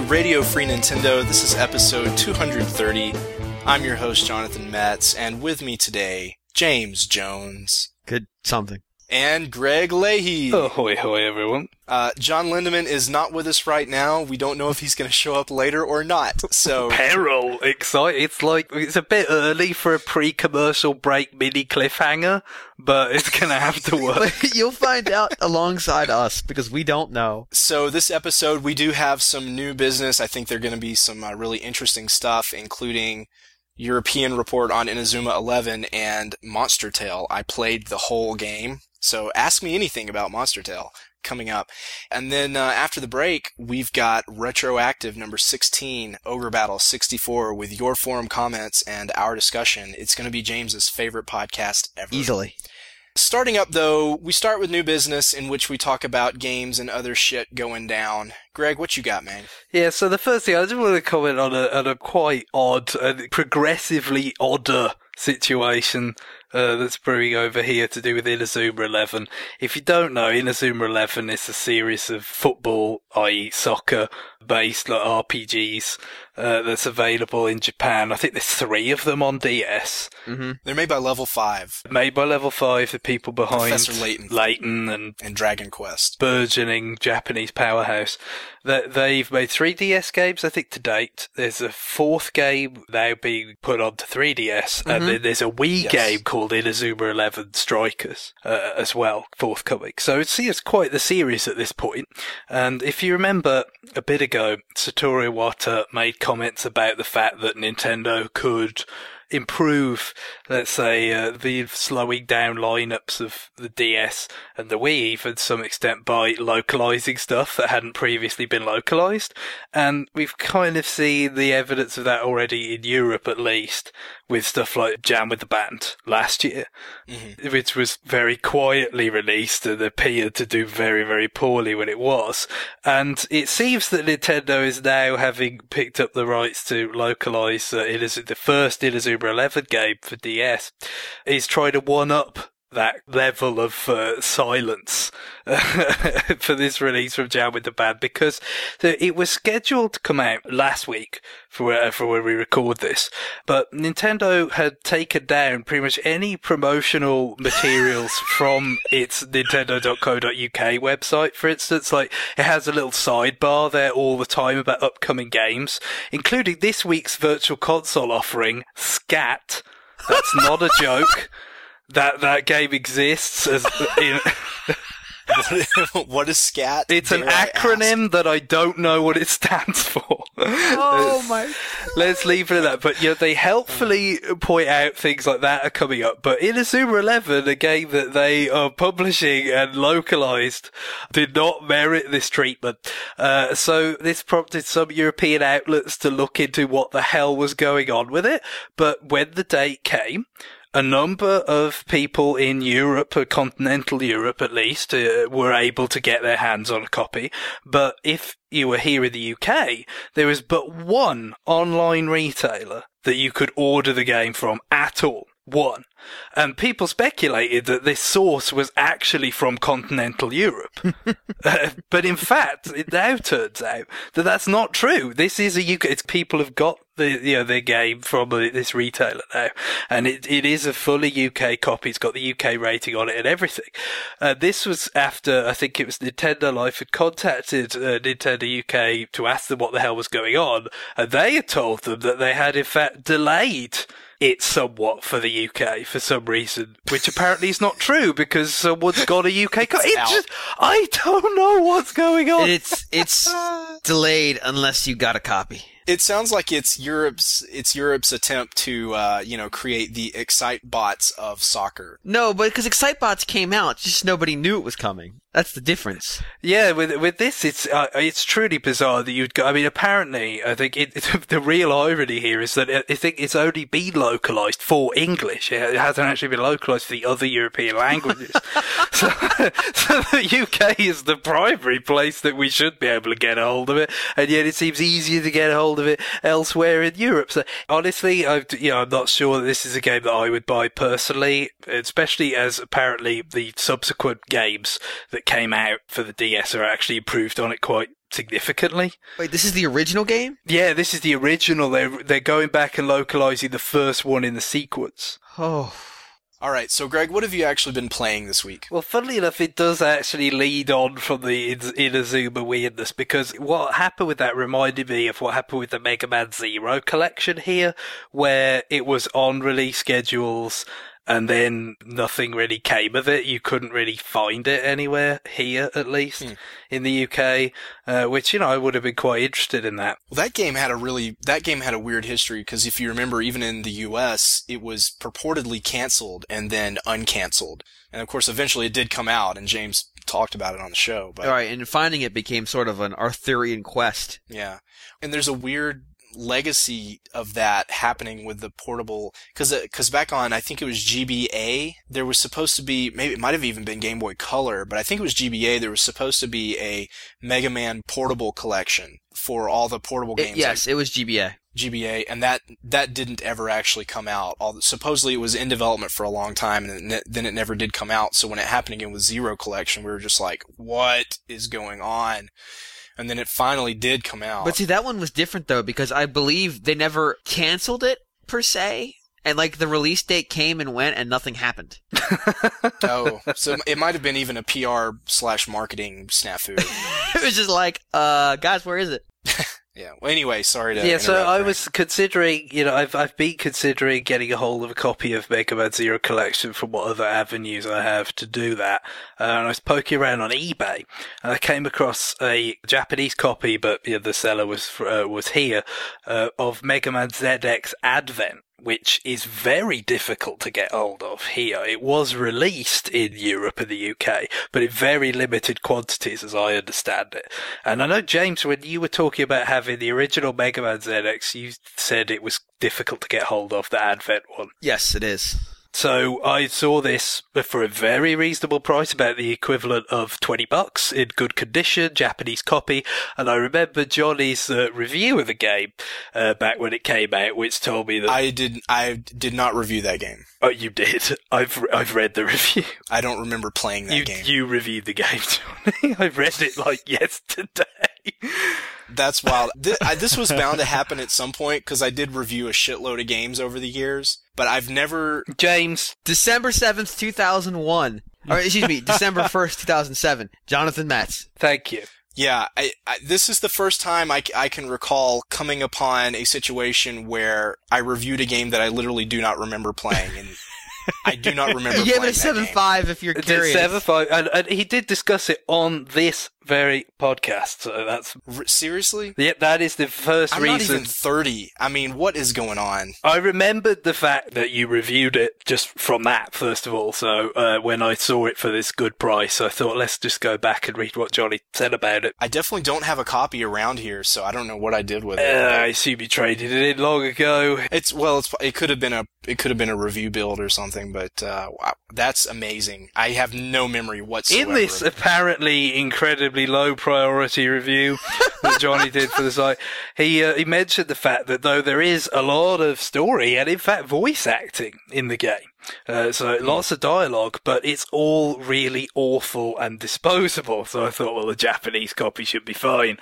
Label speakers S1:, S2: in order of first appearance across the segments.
S1: Radio Free Nintendo. This is episode 230. I'm your host, Jonathan Metz, and with me today, James Jones.
S2: Good something.
S1: And Greg Leahy.
S3: Ahoy, hoy, everyone.
S1: John Lindemann is not with us right now. We don't know if he's going to show up later or not. So
S3: Peril, exciting. It's a bit early for a pre-commercial break mini cliffhanger, but it's going to have to work.
S2: You'll find out alongside us because we don't know.
S1: So this episode, we do have some new business. I think there are going to be some really interesting stuff, including European report on Inazuma 11 and Monster Tale. I played the whole game. So ask me anything about Monster Tale coming up. And then after the break, we've got Retroactive number 16, Ogre Battle 64, with your forum comments and our discussion. It's going to be James's favorite podcast ever.
S2: Easily.
S1: Starting up, though, we start with new business in which we talk about games and other shit going down. Greg, what you got, man?
S3: Yeah, so the first thing, I just want to comment on a quite odd and progressively odder situation that's brewing over here to do with Inazuma 11. If you don't know, Inazuma 11 is a series of football, i.e. soccer-based RPGs that's available in Japan. I think there's 3 of them on DS.
S2: Mm-hmm.
S1: They're made by Level 5.
S3: Made by Level 5, the people behind
S1: Professor
S3: Layton
S1: and Dragon Quest.
S3: Burgeoning Japanese powerhouse. They've made 3 DS games, I think, to date. There's a 4th game now being put onto 3DS, and then there's a Wii game called Inazuma 11 Strikers as well, forthcoming. So it's quite the series at this point. And if you remember, a bit ago, Satoru Iwata made comments about the fact that Nintendo could improve, let's say, the slowing down lineups of the DS and the Wii, even to some extent, by localizing stuff that hadn't previously been localized. And we've kind of seen the evidence of that already in Europe, at least, with stuff like Jam with the Band last year, which was very quietly released and appeared to do very, very poorly when it was. And it seems that Nintendo is now, having picked up the rights to localize the first Inazuma 11 game for DS, is trying to one-up that level of silence for this release from Jam with the Band, because it was scheduled to come out last week for when we record this, but Nintendo had taken down pretty much any promotional materials from its Nintendo.co.uk website, for instance. Like, it has a little sidebar there all the time about upcoming games, including this week's Virtual Console offering, Scat. That's not a joke. That game exists as in
S1: What is SCAT?
S3: It's an acronym that I don't know what it stands for.
S2: Oh my!
S3: Let's leave it at that. But they helpfully point out things like that are coming up. But Inazuma 11, a game that they are publishing and localized, did not merit this treatment. So this prompted some European outlets to look into what the hell was going on with it. But when the date came, a number of people in Europe, or continental Europe at least, were able to get their hands on a copy. But if you were here in the UK, there was but one online retailer that you could order the game from at all. One. And people speculated that this source was actually from continental Europe. But in fact, it now turns out that that's not true. This is people have got their game from this retailer now, and it is a fully UK copy. It's got the UK rating on it and everything. This was after, I think it was Nintendo Life had contacted Nintendo UK to ask them what the hell was going on, and they had told them that they had in fact delayed it somewhat for the UK for some reason, which apparently is not true because someone's got a UK copy. I don't know what's going on.
S2: It's delayed unless you got a copy.
S1: It sounds like it's Europe's attempt to create the Excitebots of soccer.
S2: No, but because Excitebots came out, just nobody knew it was coming. That's the difference.
S3: Yeah, with this, it's truly bizarre that you'd go. I mean, apparently, I think the real irony here is that I think it's only been localized for English. It hasn't actually been localized for the other European languages. so the UK is the primary place that we should be able to get a hold of it, and yet it seems easier to get a hold of it elsewhere in Europe. So honestly, I'm not sure that this is a game that I would buy personally, especially as apparently the subsequent games that came out for the DS are actually improved on it quite significantly.
S2: Wait, this is the original game?
S3: Yeah, this is the original. They're going back and localizing the first one in the sequence.
S2: Oh.
S1: All right, so Greg, what have you actually been playing this week?
S3: Well, funnily enough, it does actually lead on from the Inazuma weirdness, because what happened with that reminded me of what happened with the Mega Man Zero collection here, where it was on release schedules and then nothing really came of it. You couldn't really find it anywhere here, at least, in the UK, which, I would have been quite interested in that.
S1: Well, that game had a weird history, because if you remember, even in the US, it was purportedly canceled and then uncanceled. And of course, eventually it did come out, and James talked about it on the show. But,
S2: all right, and finding it became sort of an Arthurian quest.
S1: Yeah. And there's a weird legacy of that happening with the portable, because back on, I think it was GBA, there was supposed to be, maybe it might have even been Game Boy Color, but I think it was GBA, there was supposed to be a Mega Man portable collection for all the portable games.
S2: Yes, it was GBA.
S1: And that didn't ever actually come out. Supposedly it was in development for a long time, and then it never did come out. So when it happened again with Zero Collection, we were just like, what is going on? And then it finally did come out.
S2: But see, that one was different, though, because I believe they never canceled it, per se. And, the release date came and went, and nothing happened.
S1: Oh, so it might have been even a PR/marketing snafu.
S2: It was just guys, where is it?
S1: Yeah. Well, anyway, sorry to
S3: Yeah, so
S1: interrupt,
S3: I
S1: Frank.
S3: was considering, I've been considering getting a hold of a copy of Mega Man Zero Collection from what other avenues I have to do that. And I was poking around on eBay, and I came across a Japanese copy, but the seller was here, of Mega Man ZX Advent, which is very difficult to get hold of here. It was released in Europe and the UK, but in very limited quantities, as I understand it. And I know, James, when you were talking about having the original Mega Man ZX, you said it was difficult to get hold of, the Advent one.
S2: Yes, it is.
S3: So I saw this for a very reasonable price, about the equivalent of $20 in good condition, Japanese copy. And I remember Johnny's review of the game back when it came out, which told me that
S1: I did not review that game.
S3: Oh, you did. I've read the review.
S1: I don't remember playing that game.
S3: You reviewed the game, Johnny. I read it yesterday.
S1: That's wild. This was bound to happen at some point, because I did review a shitload of games over the years, but I've never...
S3: James.
S2: December 7th, 2001. Or, excuse me, December 1st, 2007. Jonathan Metz.
S3: Thank you.
S1: Yeah, this is the first time I can recall coming upon a situation where I reviewed a game that I literally do not remember playing, and I do not remember
S2: You
S1: playing
S2: gave it a 7.5 if you're curious.
S3: 7.5, and he did discuss it on this very podcast, so that's...
S1: Seriously?
S3: Yeah, that is the first
S1: I'm
S3: reason...
S1: not even 30. I mean, what is going on?
S3: I remembered the fact that you reviewed it just from that, first of all, so when I saw it for this good price, I thought, let's just go back and read what Johnny said about it.
S1: I definitely don't have a copy around here, so I don't know what I did with it.
S3: I assume you traded it in long ago.
S1: It could have been a review build or something, but wow, that's amazing. I have no memory whatsoever.
S3: In this apparently incredibly low priority review that Johnny did for the site, he mentioned the fact that though there is a lot of story and in fact voice acting in the game, so lots of dialogue, but it's all really awful and disposable. So I thought, well, the Japanese copy should be fine.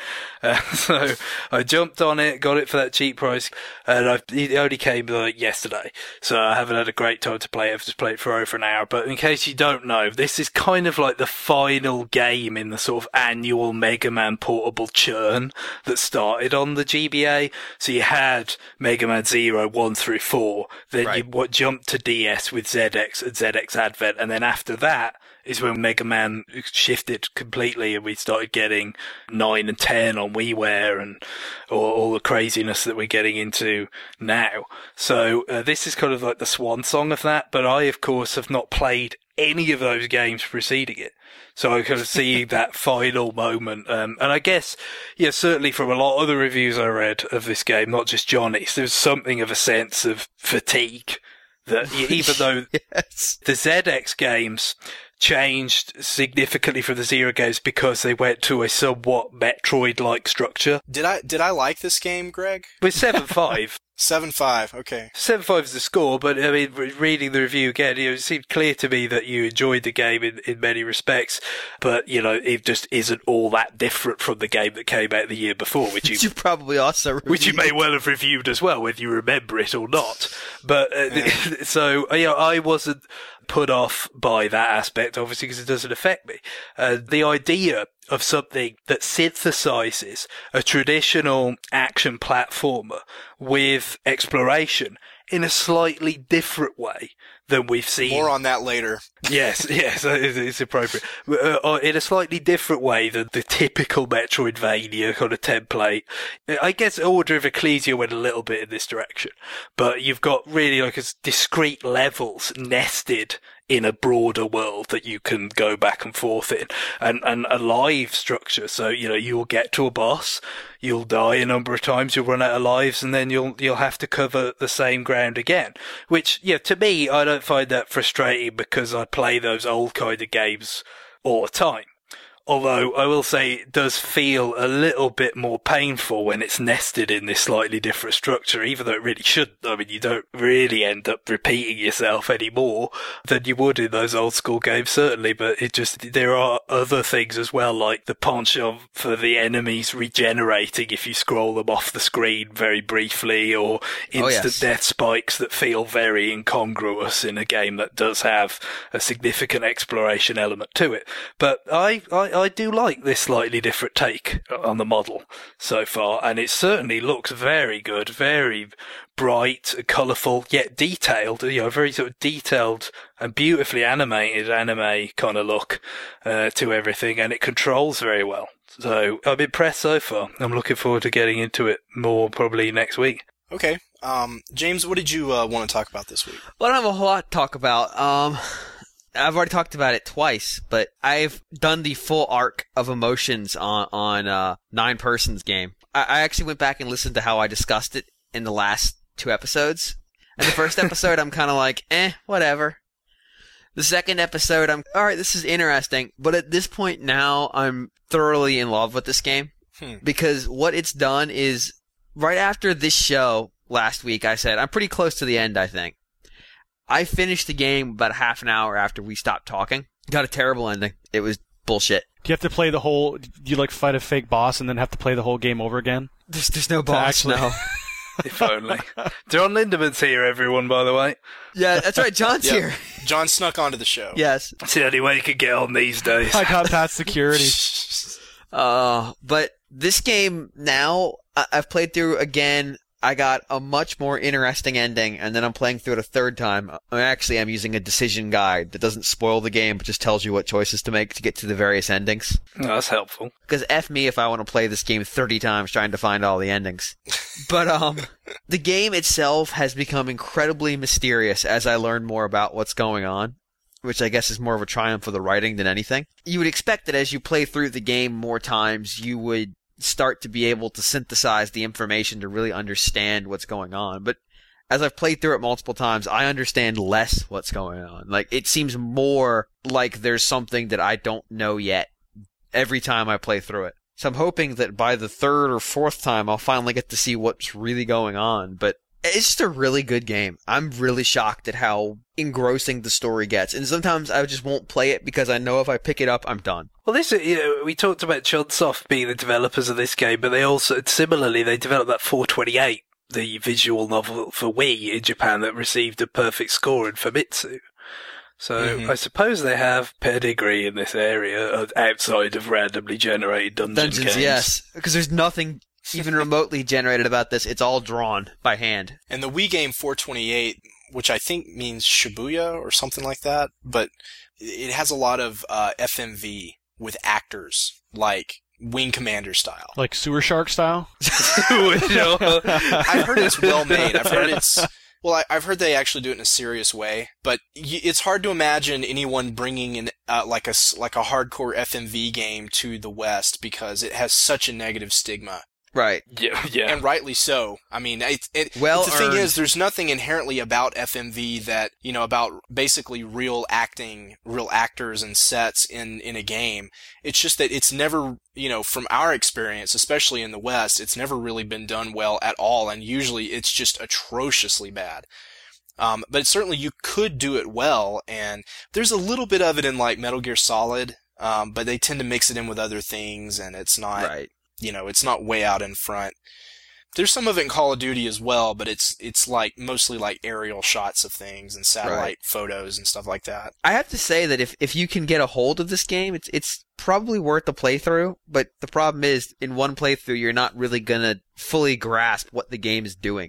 S3: So I jumped on it, got it for that cheap price, and it only came yesterday. So I haven't had a great time to play it. I've just played it for over an hour. But in case you don't know, this is kind of like the final game in the sort of annual Mega Man portable churn that started on the GBA. So you had Mega Man 0, 1 through 4, then
S2: Right.
S3: you jumped to DS with ZX and ZX Advent, and then after that is when Mega Man shifted completely and we started getting 9 and 10 on WiiWare and all the craziness that we're getting into now. So this is kind of like the swan song of that, but I, of course, have not played any of those games preceding it. So I kind of see that final moment. And I guess, yeah, certainly from a lot of the reviews I read of this game, not just Johnny's, there's something of a sense of fatigue that even though
S2: Yes.
S3: the ZX games changed significantly from the Zero games because they went to a somewhat Metroid-like structure.
S1: Did I like this game, Greg?
S3: With 7.5,
S1: 7-5. Okay.
S3: 7-5 is the score, but I mean, reading the review again, it seemed clear to me that you enjoyed the game in many respects, but it just isn't all that different from the game that came out the year before, which you
S2: probably also reviewed.
S3: Which you may well have reviewed as well, whether you remember it or not. But so I wasn't put off by that aspect, obviously, because it doesn't affect me. The idea of something that synthesizes a traditional action platformer with exploration in a slightly different way than we've seen.
S1: More on that later.
S3: Yes, it's appropriate. In a slightly different way than the typical Metroidvania kind of template. I guess Order of Ecclesia went a little bit in this direction, but you've got really like discrete levels nested in a broader world that you can go back and forth in, and a live structure. So, you'll get to a boss, you'll die a number of times, you'll run out of lives, and then you'll have to cover the same ground again. Which, to me, I don't find that frustrating because I play those old kind of games all the time. Although I will say it does feel a little bit more painful when it's nested in this slightly different structure, even though it really shouldn't. I mean, you don't really end up repeating yourself any more than you would in those old school games, certainly, but there are other things as well, like the penchant for the enemies regenerating if you scroll them off the screen very briefly, or instant death spikes that feel very incongruous in a game that does have a significant exploration element to it. But I do like this slightly different take on the model so far, and it certainly looks very good, very bright, colourful, yet detailed, very sort of detailed and beautifully animated anime kind of look to everything, and it controls very well. So I'm impressed so far. I'm looking forward to getting into it more probably next week.
S1: Okay. James, what did you want to talk about this week?
S2: Well, I don't have a whole lot to talk about. I've already talked about it twice, but I've done the full arc of emotions on Nine Persons game. I actually went back and listened to how I discussed it in the last 2 episodes. And the first episode, I'm kind of like, whatever. The second episode, I'm, alright, this is interesting. But at this point now, I'm thoroughly in love with this game. Because what it's done is, right after this show last week, I said, I'm pretty close to the end, I think. I finished the game about half an hour after we stopped talking. Got a terrible ending. It was bullshit.
S4: Do you have to play the whole... Do you, fight a fake boss and then have to play the whole game over again?
S2: There's no boss, no.
S3: If only. John Lindeman's here, everyone, by the way.
S2: Yeah, that's right. John's here.
S1: John snuck onto the show.
S2: Yes.
S3: It's the only way you could get on these days.
S4: I got past security.
S2: But this game now, I've played through again. I got a much more interesting ending, and then I'm playing through it a third time. I'm using a decision guide that doesn't spoil the game, but just tells you what choices to make to get to the various endings.
S3: Oh, that's helpful.
S2: Because F me if I want to play this game 30 times trying to find all the endings. But the game itself has become incredibly mysterious as I learn more about what's going on, which I guess is more of a triumph for the writing than anything. You would expect that as you play through the game more times, you would start to be able to synthesize the information to really understand what's going on. But as I've played through it multiple times, I understand less what's going on. Like, it seems more like there's something that I don't know yet every time I play through it. So I'm hoping that by the third or fourth time, I'll finally get to see what's really going on. But it's just a really good game. I'm really shocked at how engrossing the story gets. And sometimes I just won't play it because I know if I pick it up, I'm done.
S3: Well, this, we talked about Chunsoft being the developers of this game, but they also, similarly, they developed that 428, the visual novel for Wii in Japan that received a perfect score in Famitsu. So I suppose they have pedigree in this area outside of randomly generated dungeons games.
S2: Yes, because there's nothing even remotely generated about this. It's all drawn by hand.
S1: And the Wii game 428, which I think means Shibuya or something like that, but it has a lot of FMV with actors, like Wing Commander style.
S4: Like Sewer Shark style?
S1: I've heard it's well made. I've heard they actually do it in a serious way, but it's hard to imagine anyone bringing in like a hardcore FMV game to the West because it has such a negative stigma.
S2: Right.
S3: Yeah.
S1: And rightly so. I mean, the thing is, there's nothing inherently about FMV that, about basically real actors and sets in a game. It's just that it's never, from our experience, especially in the West, it's never really been done well at all. And usually it's just atrociously bad. But certainly you could do it well. And there's a little bit of it in like Metal Gear Solid. But they tend to mix it in with other things, and it's not,
S2: right.
S1: It's not way out in front. There's some of it in Call of Duty as well, but it's like mostly like aerial shots of things and satellite photos and stuff like that.
S2: I have to say that if you can get a hold of this game, it's probably worth the playthrough, but the problem is in one playthrough you're not really gonna fully grasp what the game is doing.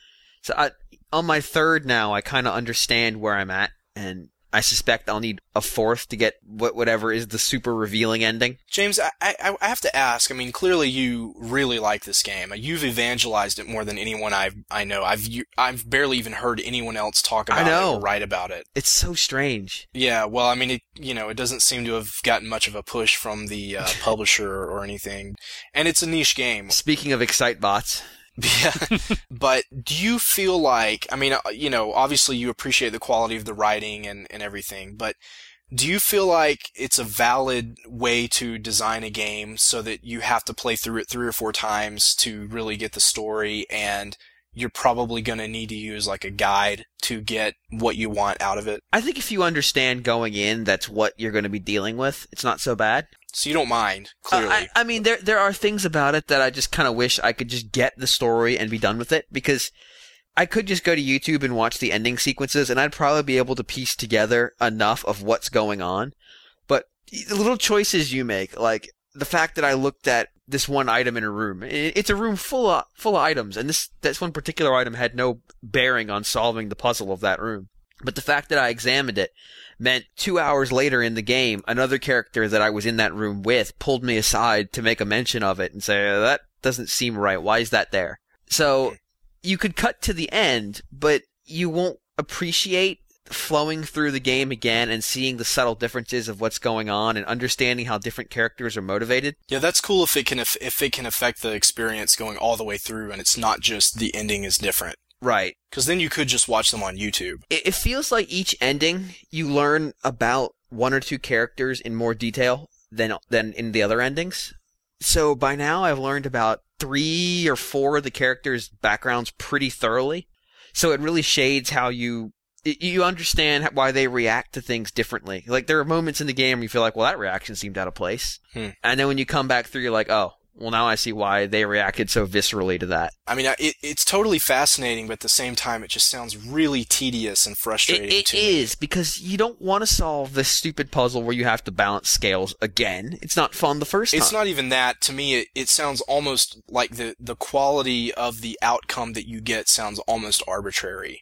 S2: So on my third now, I kind of understand where I'm at, and I suspect I'll need a fourth to get whatever is the super revealing ending.
S1: James, I have to ask. I mean, clearly you really like this game. You've evangelized it more than anyone I know. I've barely even heard anyone else talk about it or write about it.
S2: It's so strange.
S1: Yeah, well, I mean, it doesn't seem to have gotten much of a push from the publisher or anything, and it's a niche game.
S2: Speaking of Excitebots.
S1: Yeah, but do you feel like, I mean, obviously you appreciate the quality of the writing and everything, but do you feel like it's a valid way to design a game so that you have to play through it 3 or 4 times to really get the story, and you're probably going to need to use like a guide to get what you want out of it?
S2: I think if you understand going in that's what you're going to be dealing with, it's not so bad.
S1: So you don't mind, clearly.
S2: I mean, there are things about it that I just kind of wish I could just get the story and be done with it, because I could just go to YouTube and watch the ending sequences, and I'd probably be able to piece together enough of what's going on. But the little choices you make, like the fact that I looked at this one item in a room, it's a room full of items, and this one particular item had no bearing on solving the puzzle of that room. But the fact that I examined it meant 2 hours later in the game, another character that I was in that room with pulled me aside to make a mention of it and say, that doesn't seem right. Why is that there? So you could cut to the end, but you won't appreciate flowing through the game again and seeing the subtle differences of what's going on and understanding how different characters are motivated.
S1: Yeah, that's cool if it can affect the experience going all the way through, and it's not just the ending is different.
S2: Right.
S1: Because then you could just watch them on YouTube.
S2: It feels like each ending you learn about 1 or 2 characters in more detail than in the other endings. So by now I've learned about 3 or 4 of the characters' backgrounds pretty thoroughly. So it really shades how you understand why they react to things differently. Like there are moments in the game where you feel like, well, that reaction seemed out of place. And then when you come back through, you're like, oh, well, now I see why they reacted so viscerally to that.
S1: I mean, it's totally fascinating, but at the same time, it just sounds really tedious and frustrating
S2: It is, because you don't want to solve this stupid puzzle where you have to balance scales again. It's not fun the first time.
S1: It's not even that. To me, it sounds almost like the quality of the outcome that you get sounds almost arbitrary.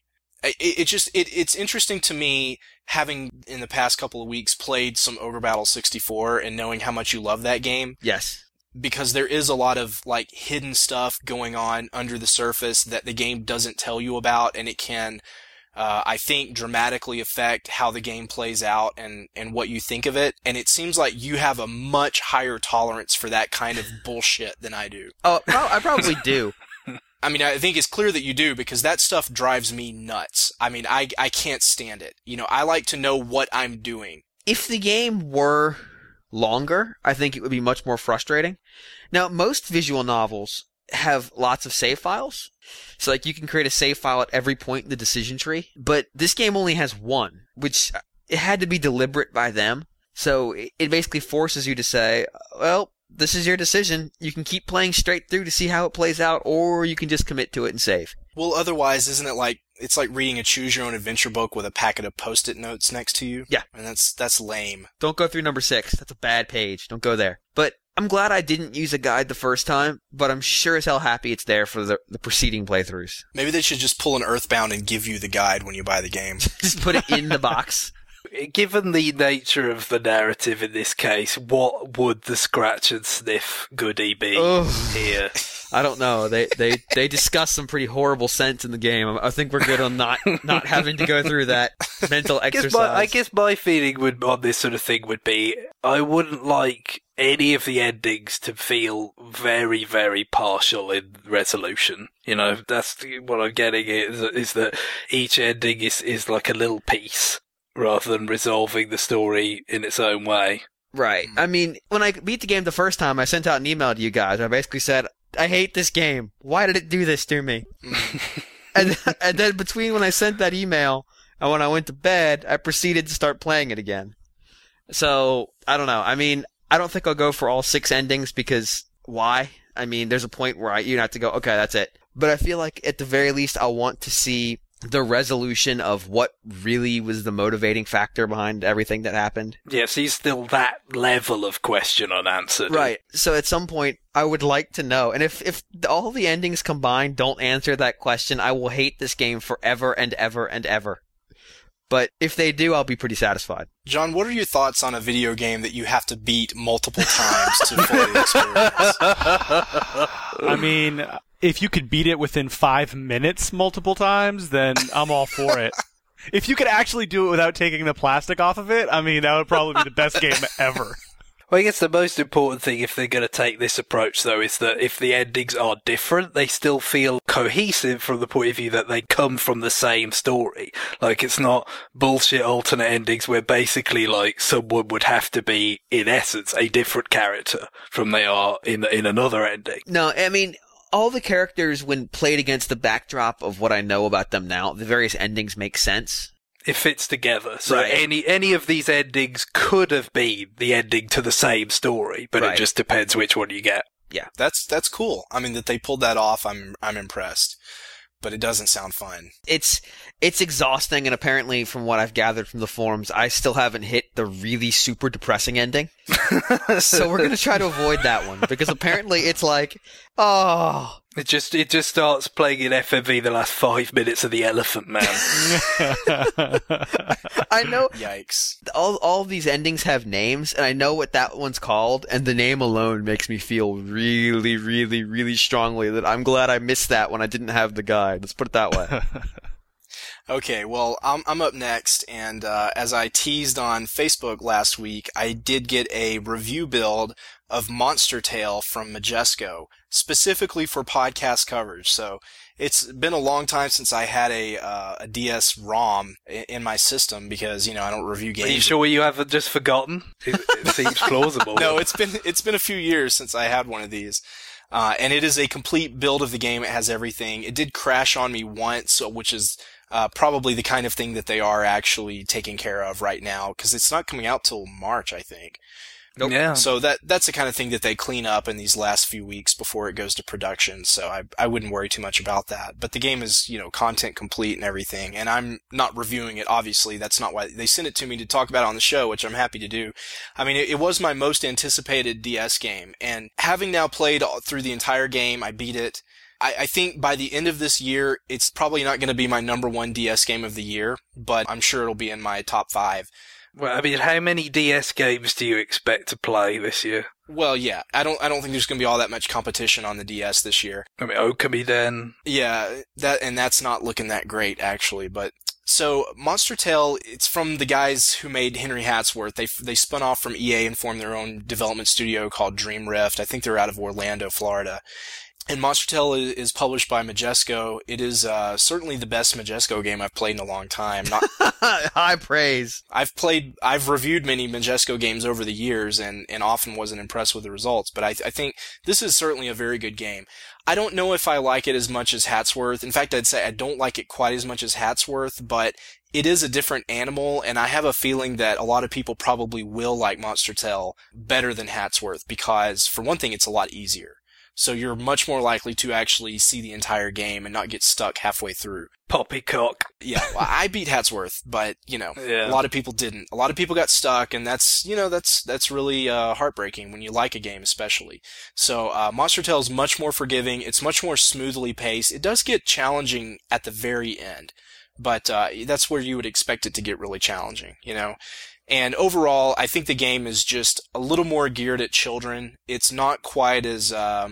S1: It's interesting to me, having in the past couple of weeks played some Ogre Battle 64 and knowing how much you love that game.
S2: Yes.
S1: Because there is a lot of like hidden stuff going on under the surface that the game doesn't tell you about, and it can, I think, dramatically affect how the game plays out and what you think of it. And it seems like you have a much higher tolerance for that kind of bullshit than I do.
S2: Oh, I probably do.
S1: I mean, I think it's clear that you do, because that stuff drives me nuts. I mean, I can't stand it. I like to know what I'm doing.
S2: If the game were longer, I think it would be much more frustrating. Now, most visual novels have lots of save files. So, like, you can create a save file at every point in the decision tree. But this game only has one, which it had to be deliberate by them. So, it basically forces you to say, well, this is your decision. You can keep playing straight through to see how it plays out, or you can just commit to it and save.
S1: Well, otherwise, isn't it like, it's like reading a choose-your-own-adventure book with a packet of Post-it notes next to you?
S2: Yeah.
S1: And that's lame.
S2: Don't go through number 6. That's a bad page. Don't go there. But I'm glad I didn't use a guide the first time, but I'm sure as hell happy it's there for the preceding playthroughs.
S1: Maybe they should just pull an Earthbound and give you the guide when you buy the game.
S2: Just put it in the box.
S3: Given the nature of the narrative in this case, what would the scratch and sniff goodie be here?
S2: I don't know. They discuss some pretty horrible sense in the game. I think we're good on not having to go through that mental exercise.
S3: I guess my feeling on this sort of thing would be I wouldn't like any of the endings to feel very, very partial in resolution. You know, that's what I'm getting is that each ending is like a little piece rather than resolving the story in its own way.
S2: Right. I mean, when I beat the game the first time, I sent out an email to you guys. I basically said, I hate this game. Why did it do this to me? and then between when I sent that email and when I went to bed, I proceeded to start playing it again. So, I don't know. I mean, I don't think I'll go for all 6 endings because why? I mean, there's a point where you have to go, okay, that's it. But I feel like at the very least, I'll want to see the resolution of what really was the motivating factor behind everything that happened.
S3: Yeah, so he's still that level of question unanswered.
S2: Right. So at some point, I would like to know. And if all the endings combined don't answer that question, I will hate this game forever and ever and ever. But if they do, I'll be pretty satisfied.
S1: John, what are your thoughts on a video game that you have to beat multiple times to fully experience?
S4: I mean, if you could beat it within 5 minutes multiple times, then I'm all for it. If you could actually do it without taking the plastic off of it, I mean, that would probably be the best game ever.
S3: Well, I guess the most important thing if they're going to take this approach, though, is that if the endings are different, they still feel cohesive from the point of view that they come from the same story. Like, it's not bullshit alternate endings where basically, like, someone would have to be, in essence, a different character from they are in another ending.
S2: No, I mean, all the characters, when played against the backdrop of what I know about them now, the various endings make sense.
S3: It fits together. So
S2: right.
S3: any of these endings could have been the ending to the same story, but
S2: right.
S3: It just depends which one you get.
S2: Yeah.
S1: That's cool. I mean, that they pulled that off, I'm impressed. But it doesn't sound fun.
S2: It's exhausting, and apparently, from what I've gathered from the forums, I still haven't hit the really super depressing ending. So we're gonna try to avoid that one, because apparently it's like, oh.
S3: It just starts playing in FMV the last 5 minutes of the Elephant Man.
S2: I know.
S1: Yikes.
S2: All these endings have names, and I know what that one's called, and the name alone makes me feel really, really, really strongly that I'm glad I missed that when I didn't have the guide. Let's put it that way.
S1: Okay, well, I'm up next, and as I teased on Facebook last week, I did get a review build of Monster Tale from Majesco, specifically for podcast coverage. So it's been a long time since I had a DS ROM in my system because, I don't review games.
S3: Are you sure you haven't just forgotten? It seems plausible.
S1: No, it's been a few years since I had one of these. And it is a complete build of the game. It has everything. It did crash on me once, which is probably the kind of thing that they are actually taking care of right now, because it's not coming out till March, I think.
S2: Nope.
S3: Yeah.
S1: So that's the kind of thing that they clean up in these last few weeks before it goes to production. So I wouldn't worry too much about that. But the game is, content complete and everything. And I'm not reviewing it, obviously. That's not why they sent it to me to talk about it on the show, which I'm happy to do. I mean, it was my most anticipated DS game. And having now played through the entire game, I beat it. I think by the end of this year, it's probably not going to be my number 1 DS game of the year, but I'm sure it'll be in my top 5.
S3: Well, I mean, how many DS games do you expect to play this year?
S1: Well, yeah, I don't think there's going to be all that much competition on the DS this year.
S3: I mean, Okami then.
S1: Yeah, that's not looking that great actually, but so Monster Tale, it's from the guys who made Henry Hatsworth. They spun off from EA and formed their own development studio called Dream Rift. I think they're out of Orlando, Florida. And Monster Tale is published by Majesco. It is certainly the best Majesco game I've played in a long time.
S2: High praise.
S1: I've reviewed many Majesco games over the years and often wasn't impressed with the results, but I think this is certainly a very good game. I don't know if I like it as much as Hatsworth. In fact, I'd say I don't like it quite as much as Hatsworth, but it is a different animal, and I have a feeling that a lot of people probably will like Monster Tale better than Hatsworth because, for one thing, it's a lot easier. So you're much more likely to actually see the entire game and not get stuck halfway through.
S3: Poppycock.
S1: Yeah, well, I beat Hatsworth, but,
S3: Yeah.
S1: a lot of people didn't. A lot of people got stuck, and that's really heartbreaking when you like a game, especially. So Monster Tale is much more forgiving. It's much more smoothly paced. It does get challenging at the very end. but that's where you would expect it to get really challenging, you know? And overall, I think the game is just a little more geared at children. It's not quite as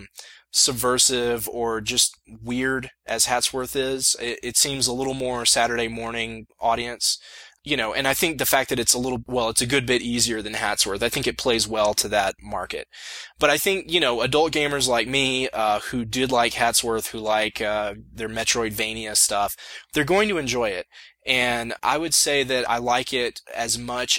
S1: subversive or just weird as Hatsworth is. It seems a little more Saturday morning audience, you know, and I think the fact that it's it's a good bit easier than Hatsworth, I think it plays well to that market. But I think, you know, adult gamers like me, who did like Hatsworth, who like, their Metroidvania stuff, they're going to enjoy it. And I would say that I like it as much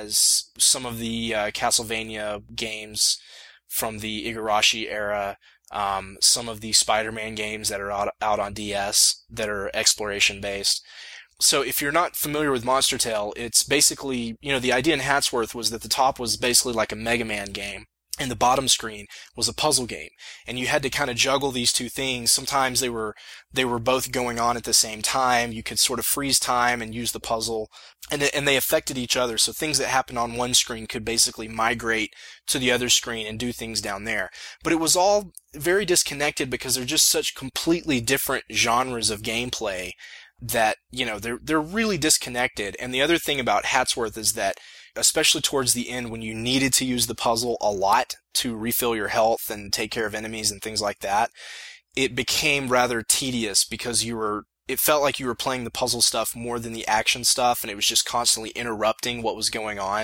S1: as some of the, Castlevania games from the Igarashi era, some of the Spider-Man games that are out on DS that are exploration based. So if you're not familiar with Monster Tale, it's basically, you know, the idea in Hatsworth was that the top was basically like a Mega Man game, and the bottom screen was a puzzle game. And you had to kind of juggle these two things. Sometimes they were both going on at the same time. You could sort of freeze time and use the puzzle, and they affected each other. So things that happened on one screen could basically migrate to the other screen and do things down there. But it was all very disconnected because they're just such completely different genres of gameplay that, you know, they're really disconnected. And the other thing about Hatsworth is that, especially towards the end when you needed to use the puzzle a lot to refill your health and take care of enemies and things like that, it became rather tedious because it felt like you were playing the puzzle stuff more than the action stuff, and it was just constantly interrupting what was going on.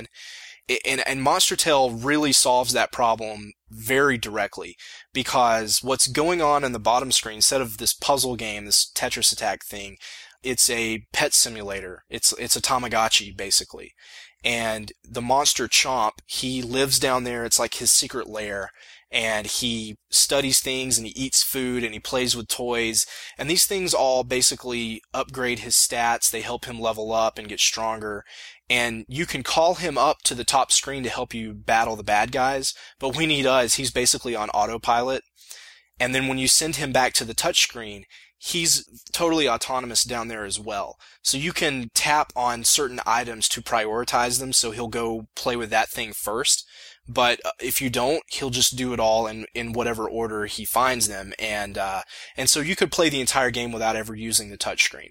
S1: And Monster Tale really solves that problem very directly, because what's going on in the bottom screen, instead of this puzzle game, this Tetris Attack thing, it's a pet simulator. It's a Tamagotchi, basically. And the monster Chomp, he lives down there. It's like his secret lair. And he studies things, and he eats food, and he plays with toys. And these things all basically upgrade his stats. They help him level up and get stronger. And you can call him up to the top screen to help you battle the bad guys. But when he does, he's basically on autopilot. And then when you send him back to the touch screen, he's totally autonomous down there as well. So you can tap on certain items to prioritize them, so he'll go play with that thing first. But if you don't, he'll just do it all in whatever order he finds them. And so you could play the entire game without ever using the touchscreen.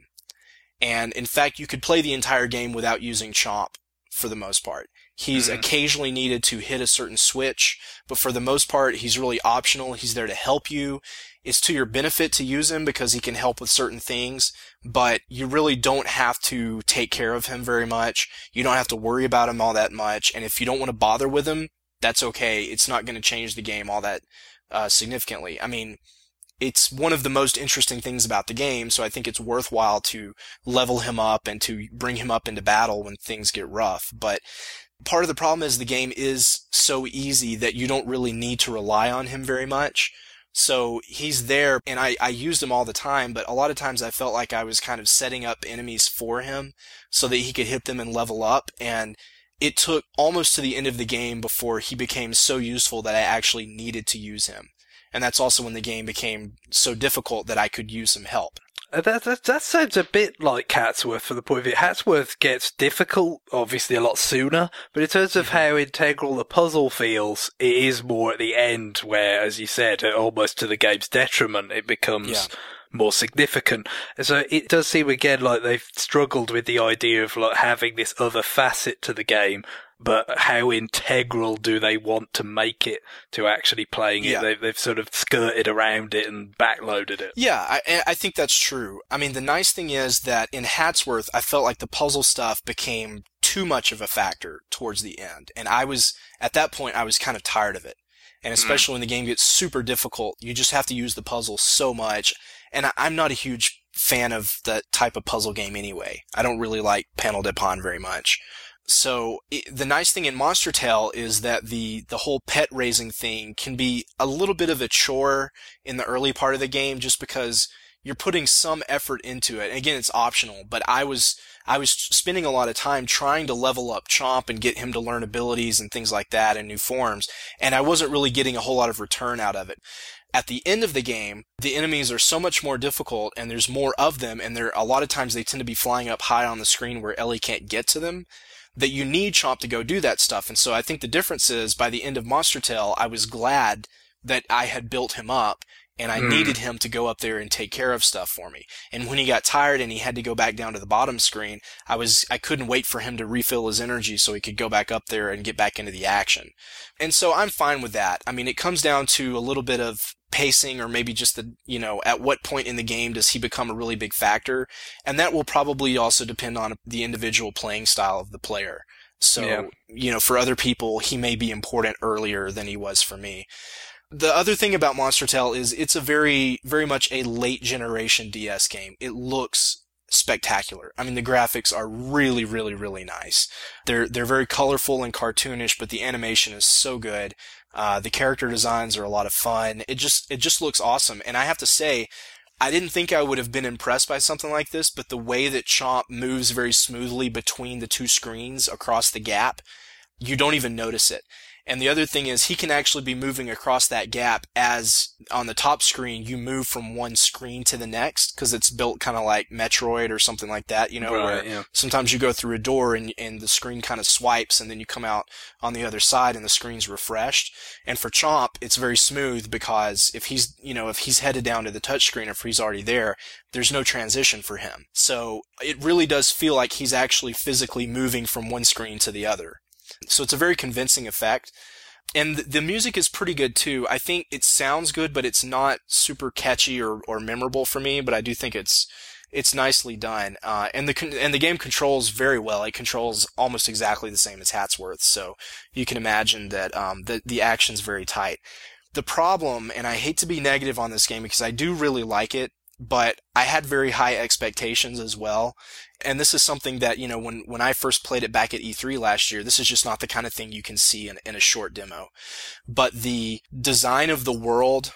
S1: And in fact, you could play the entire game without using Chomp for the most part. He's occasionally needed to hit a certain switch, but for the most part, he's really optional. He's there to help you. It's to your benefit to use him because he can help with certain things, but you really don't have to take care of him very much. You don't have to worry about him all that much, and if you don't want to bother with him, that's okay. It's not going to change the game all that significantly. I mean, it's one of the most interesting things about the game, so I think it's worthwhile to level him up and to bring him up into battle when things get rough. But part of the problem is the game is so easy that you don't really need to rely on him very much. So he's there, and I used him all the time, but a lot of times I felt like I was kind of setting up enemies for him so that he could hit them and level up, and it took almost to the end of the game before he became so useful that I actually needed to use him. And that's also when the game became so difficult that I could use some help.
S3: That sounds a bit like Hatsworth from the point of view. Hatsworth gets difficult, obviously, a lot sooner, but in terms of how integral the puzzle feels, it is more at the end where, as you said, almost to the game's detriment, it becomes more significant. And so it does seem again like they've struggled with the idea of like having this other facet to the game, but how integral do they want to make it to actually playing it? They've sort of skirted around it and backloaded it.
S1: Yeah, I think that's true. I mean, the nice thing is that in Hatsworth, I felt like the puzzle stuff became too much of a factor towards the end. And at that point, I was kind of tired of it. And especially when the game gets super difficult, you just have to use the puzzle so much. And I'm not a huge fan of that type of puzzle game anyway. I don't really like Panel de Pon very much. So the nice thing in Monster Tale is that the whole pet raising thing can be a little bit of a chore in the early part of the game just because you're putting some effort into it. And again, it's optional, but I was spending a lot of time trying to level up Chomp and get him to learn abilities and things like that and new forms, and I wasn't really getting a whole lot of return out of it. At the end of the game, the enemies are so much more difficult and there's more of them, and a lot of times they tend to be flying up high on the screen where Ellie can't get to them, that you need Chomp to go do that stuff. And so I think the difference is by the end of Monster Tale, I was glad that I had built him up and I needed him to go up there and take care of stuff for me. And when he got tired and he had to go back down to the bottom screen, I couldn't wait for him to refill his energy so he could go back up there and get back into the action. And so I'm fine with that. I mean, it comes down to a little bit of pacing, or maybe just at what point in the game does he become a really big factor? And that will probably also depend on the individual playing style of the player. So, for other people, he may be important earlier than he was for me. The other thing about Monster Tale is it's a very, very much a late generation DS game. It looks spectacular. I mean, the graphics are really, really, really nice. They're very colorful and cartoonish, but the animation is so good. The character designs are a lot of fun. It just looks awesome. And I have to say, I didn't think I would have been impressed by something like this, but the way that Chomp moves very smoothly between the two screens across the gap, you don't even notice it. And the other thing is he can actually be moving across that gap as on the top screen you move from one screen to the next, because it's built kind of like Metroid or something like that, where sometimes you go through a door and the screen kind of swipes and then you come out on the other side and the screen's refreshed. And for Chomp, it's very smooth because if he's headed down to the touchscreen, if he's already there, there's no transition for him. So it really does feel like he's actually physically moving from one screen to the other. So it's a very convincing effect. And the music is pretty good too. I think it sounds good, but it's not super catchy or memorable for me, but I do think it's nicely done. And the game controls very well. It controls almost exactly the same as Hatsworth. So you can imagine that, the action's very tight. The problem, and I hate to be negative on this game because I do really like it, but I had very high expectations as well. And this is something that, when I first played it back at E3 last year, this is just not the kind of thing you can see in a short demo. But the design of the world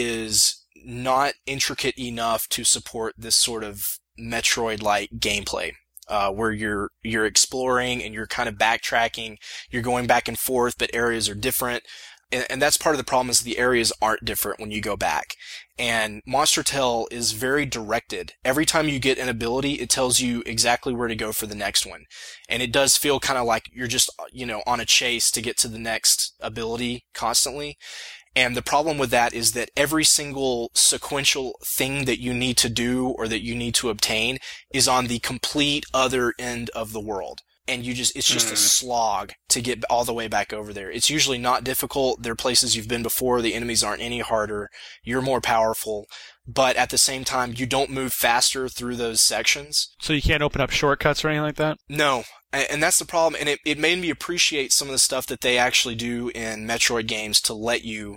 S1: is not intricate enough to support this sort of Metroid-like gameplay. Where you're exploring and you're kind of backtracking, you're going back and forth, but areas are different. And that's part of the problem, is the areas aren't different when you go back. And Monster Tale is very directed. Every time you get an ability, it tells you exactly where to go for the next one. And it does feel kind of like you're just, on a chase to get to the next ability constantly. And the problem with that is that every single sequential thing that you need to do or that you need to obtain is on the complete other end of the world. And it's just a slog to get all the way back over there. It's usually not difficult. There are places you've been before. The enemies aren't any harder. You're more powerful. But at the same time, you don't move faster through those sections.
S4: So you can't open up shortcuts or anything like that?
S1: No. And that's the problem. And it made me appreciate some of the stuff that they actually do in Metroid games to let you,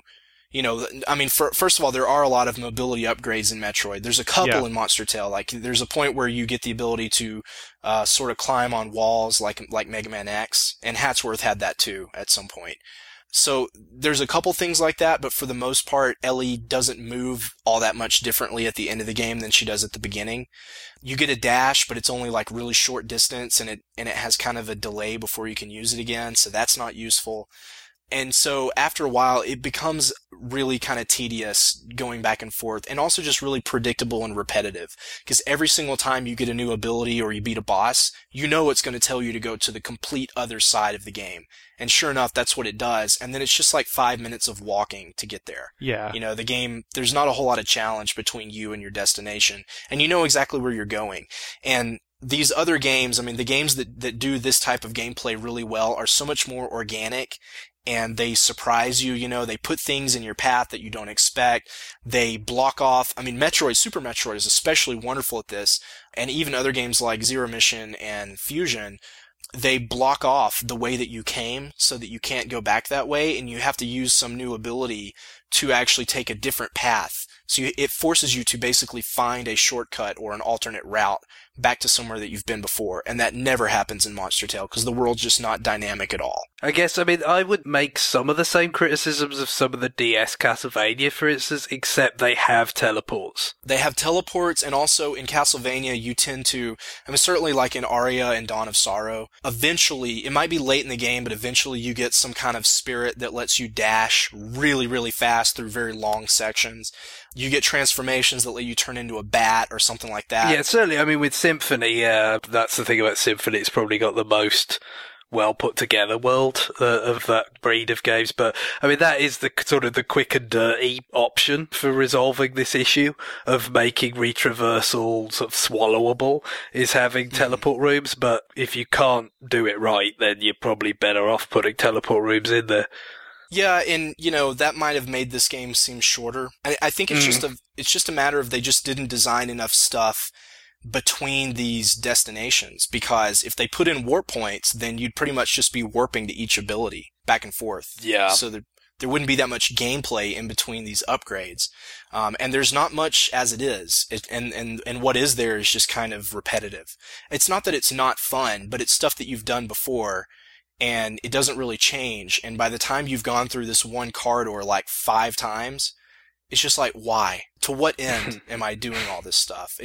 S1: first of all, there are a lot of mobility upgrades in Metroid. There's a couple in Monster Tale. Like, there's a point where you get the ability to sort of climb on walls like Mega Man X, and Hatsworth had that too at some point. So there's a couple things like that, but for the most part, Ellie doesn't move all that much differently at the end of the game than she does at the beginning. You get a dash, but it's only like really short distance, and it has kind of a delay before you can use it again, so that's not useful. And so after a while, it becomes really kind of tedious going back and forth, and also just really predictable and repetitive. Because every single time you get a new ability or you beat a boss, you know it's going to tell you to go to the complete other side of the game. And sure enough, that's what it does. And then it's just like 5 minutes of walking to get there.
S4: Yeah.
S1: The game, there's not a whole lot of challenge between you and your destination. And you know exactly where you're going. And these other games, the games that do this type of gameplay really well are so much more organic. And they surprise you, they put things in your path that you don't expect. They block off. Super Metroid is especially wonderful at this. And even other games like Zero Mission and Fusion, they block off the way that you came so that you can't go back that way, and you have to use some new ability to actually take a different path. So it forces you to basically find a shortcut or an alternate route back to somewhere that you've been before, and that never happens in Monster Tale because the world's just not dynamic at all.
S3: I guess, I would make some of the same criticisms of some of the DS Castlevania, for instance, except they have teleports.
S1: They have teleports, and also in Castlevania, you tend to, certainly like in Aria and Dawn of Sorrow, eventually, it might be late in the game, but eventually you get some kind of spirit that lets you dash really, really fast through very long sections. You get transformations that let you turn into a bat or something like that.
S3: Yeah, certainly. With Symphony, that's the thing about Symphony. It's probably got the most well put together world of that breed of games. But I mean, that is the sort of the quick and dirty option for resolving this issue of making retraversal sort of swallowable, is having teleport rooms. But if you can't do it right, then you're probably better off putting teleport rooms in there.
S1: Yeah, and that might have made this game seem shorter. I think it's just a matter of they just didn't design enough stuff between these destinations, because if they put in warp points, then you'd pretty much just be warping to each ability back and forth.
S3: Yeah.
S1: So there wouldn't be that much gameplay in between these upgrades. And there's not much as it is. And what is there is just kind of repetitive. It's not that it's not fun, but it's stuff that you've done before, and it doesn't really change. And by the time you've gone through this one corridor like 5 times, it's just like, why? To what end am I doing all this stuff?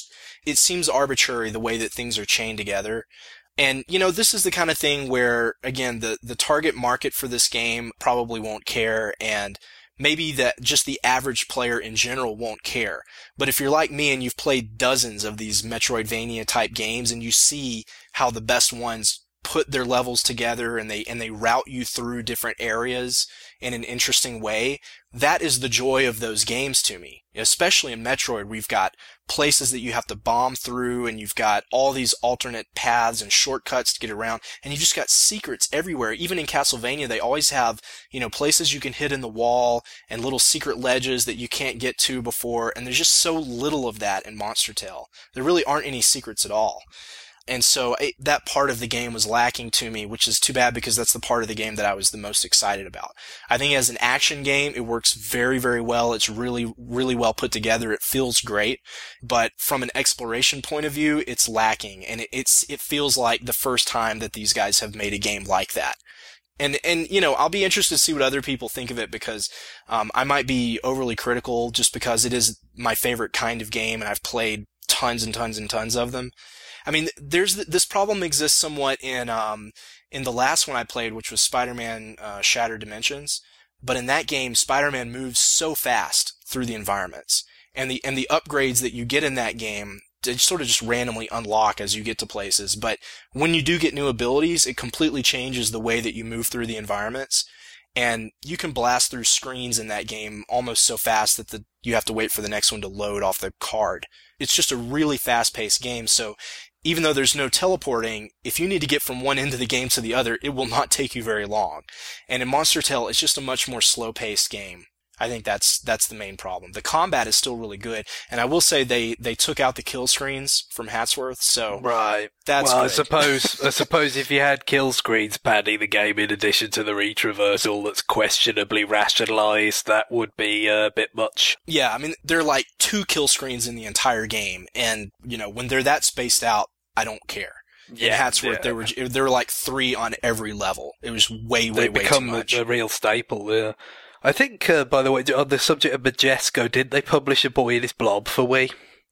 S1: It seems arbitrary the way that things are chained together. And, this is the kind of thing where, again, the target market for this game probably won't care, and maybe that just the average player in general won't care. But if you're like me and you've played dozens of these Metroidvania type games, and you see how the best ones put their levels together and they route you through different areas in an interesting way, that is the joy of those games to me. Especially in Metroid, we've got places that you have to bomb through, and you've got all these alternate paths and shortcuts to get around, and you've just got secrets everywhere. Even in Castlevania, they always have, places you can hit in the wall and little secret ledges that you can't get to before, and there's just so little of that in Monster Tale. There really aren't any secrets at all. And so that part of the game was lacking to me, which is too bad, because that's the part of the game that I was the most excited about. I think as an action game, it works very, very well. It's really, really well put together. It feels great. But from an exploration point of view, it's lacking. And it feels like the first time that these guys have made a game like that. And I'll be interested to see what other people think of it, because I might be overly critical just because it is my favorite kind of game, and I've played tons and tons and tons of them. I mean, this problem exists somewhat in the last one I played, which was Spider-Man Shattered Dimensions. But in that game, Spider-Man moves so fast through the environments, and the upgrades that you get in that game, they sort of just randomly unlock as you get to places. But when you do get new abilities, it completely changes the way that you move through the environments. And you can blast through screens in that game almost so fast that you have to wait for the next one to load off the card. It's just a really fast-paced game, so even though there's no teleporting, if you need to get from one end of the game to the other, it will not take you very long. And in Monster Tale, it's just a much more slow-paced game. I think that's the main problem. The combat is still really good, and I will say they took out the kill screens from Hatsworth, so
S3: right.
S1: That's
S3: well,
S1: good.
S3: I suppose if you had kill screens padding the game in addition to the retraversal that's questionably rationalized, that would be a bit much.
S1: Yeah, I mean, there are like 2 kill screens in the entire game, and when they're that spaced out, I don't care. In Hatsworth, there were like 3 on every level. It was way too much. They become
S3: a real staple, yeah. I think, by the way, on the subject of Majesco, did they publish A Boy and His Blob for Wii?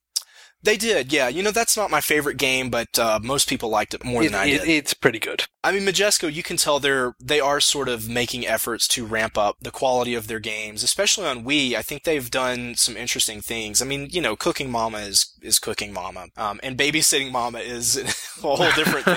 S1: They did, yeah. That's not my favorite game, but most people liked it more than I did.
S3: It's pretty good. I
S1: mean, Majesco, you can tell they are sort of making efforts to ramp up the quality of their games, especially on Wii. I think they've done some interesting things. I mean, Cooking Mama is Cooking Mama, and Babysitting Mama is a whole different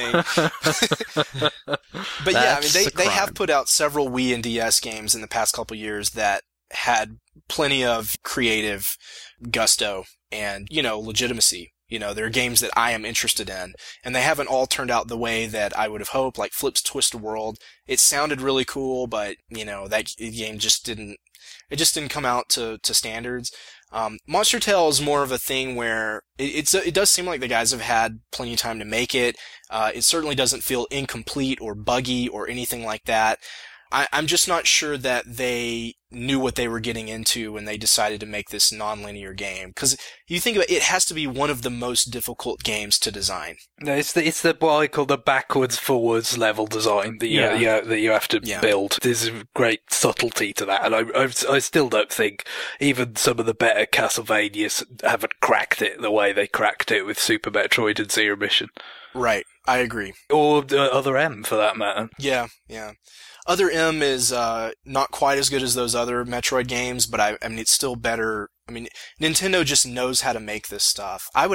S1: thing. But yeah, I mean, they have put out several Wii and DS games in the past couple years that had plenty of creative gusto and, legitimacy. There are games that I am interested in, and they haven't all turned out the way that I would have hoped, like Flip's Twisted World. It sounded really cool, but, that game just didn't come out to standards. Monster Tale is more of a thing where it does seem like the guys have had plenty of time to make it. It certainly doesn't feel incomplete or buggy or anything like that. I'm just not sure that they knew what they were getting into when they decided to make this non-linear game. Because you think about it, it has to be one of the most difficult games to design.
S3: No, it's the what I call the backwards forwards level design that you have to build. There's a great subtlety to that, and I still don't think even some of the better Castlevanias haven't cracked it the way they cracked it with Super Metroid and Zero Mission.
S1: Right, I agree.
S3: Or Other M, for that matter.
S1: Yeah. Other M is not quite as good as those other Metroid games, but I mean it's still better I mean, Nintendo just knows how to make this stuff. I'd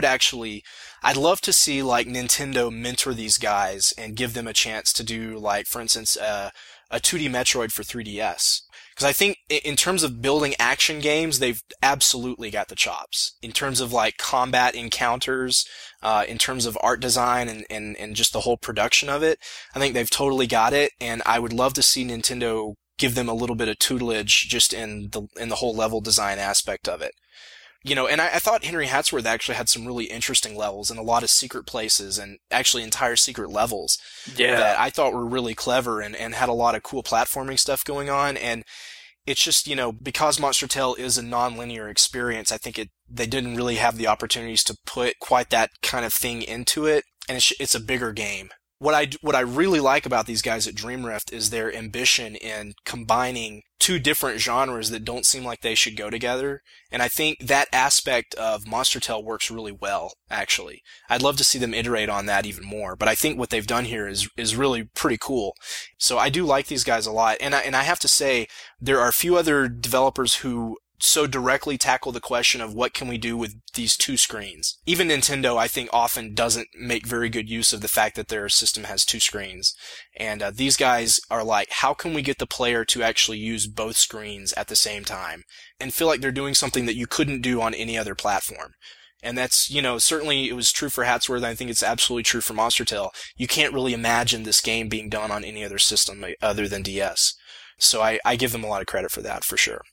S1: love to see like Nintendo mentor these guys and give them a chance to do like, for instance, a 2D Metroid for 3DS. Because I think in terms of building action games, they've absolutely got the chops. In terms of like combat encounters, in terms of art design and just the whole production of it, I think they've totally got it. And I would love to see Nintendo give them a little bit of tutelage just in the whole level design aspect of it. You know, and I thought Henry Hatsworth actually had some really interesting levels and a lot of secret places and actually entire secret levels that I thought were really clever and had a lot of cool platforming stuff going on. And it's just, you know, because Monster Tale is a non-linear experience, I think they didn't really have the opportunities to put quite that kind of thing into it. And it's a bigger game. What I really like about these guys at Dream Rift is their ambition in combining two different genres that don't seem like they should go together. And I think that aspect of Monster Tale works really well, actually. I'd love to see them iterate on that even more, but I think what they've done here is really pretty cool. So I do like these guys a lot. And I have to say, there are a few other developers who so directly tackle the question of what can we do with these two screens. Even Nintendo, I think, often doesn't make very good use of the fact that their system has two screens. And these guys are like, how can we get the player to actually use both screens at the same time and feel like they're doing something that you couldn't do on any other platform? And that's, you know, certainly it was true for Hatsworth, and I think it's absolutely true for Monster Tale. You can't really imagine this game being done on any other system other than DS. So I give them a lot of credit for that, for sure.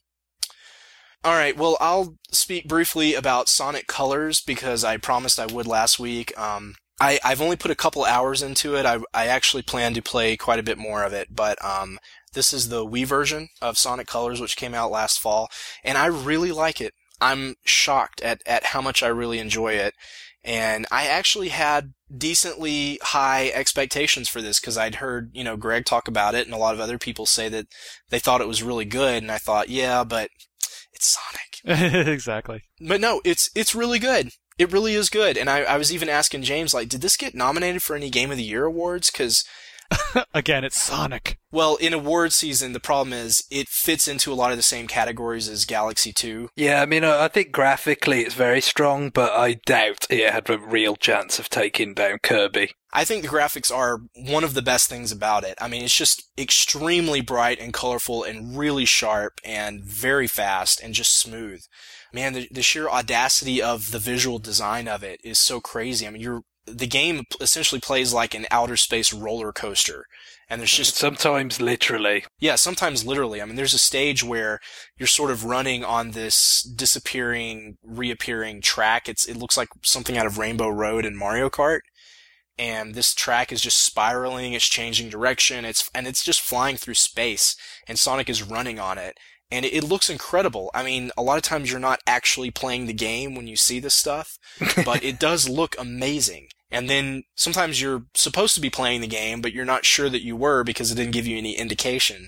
S1: All right, well, I'll speak briefly about Sonic Colors because I promised I would last week. I've only put a couple hours into it. I actually plan to play quite a bit more of it, but this is the Wii version of Sonic Colors, which came out last fall, and I really like it. I'm shocked at how much I really enjoy it, and I actually had decently high expectations for this because I'd heard, you know, Greg talk about it and a lot of other people say that they thought it was really good, and I thought, yeah, but it's Sonic.
S4: Exactly.
S1: But no, it's really good. It really is good. And I was even asking James, like, did this get nominated for any Game of the Year awards? Because
S4: again, it's Sonic.
S1: Well, in award season, the problem is it fits into a lot of the same categories as Galaxy 2.
S3: Yeah, I mean, I think graphically it's very strong, but I doubt it had a real chance of taking down Kirby.
S1: I think the graphics are one of the best things about it. I mean, it's just extremely bright and colorful and really sharp and very fast and just smooth. Man, the sheer audacity of the visual design of it is so crazy. I mean, the game essentially plays like an outer space roller coaster. And there's just...
S3: Sometimes literally.
S1: Yeah, sometimes literally. I mean, there's a stage where you're sort of running on this disappearing, reappearing track. It looks like something out of Rainbow Road in Mario Kart. And this track is just spiraling, it's changing direction, it's just flying through space, and Sonic is running on it. And it looks incredible. I mean, a lot of times you're not actually playing the game when you see this stuff, but it does look amazing. And then sometimes you're supposed to be playing the game, but you're not sure that you were because it didn't give you any indication.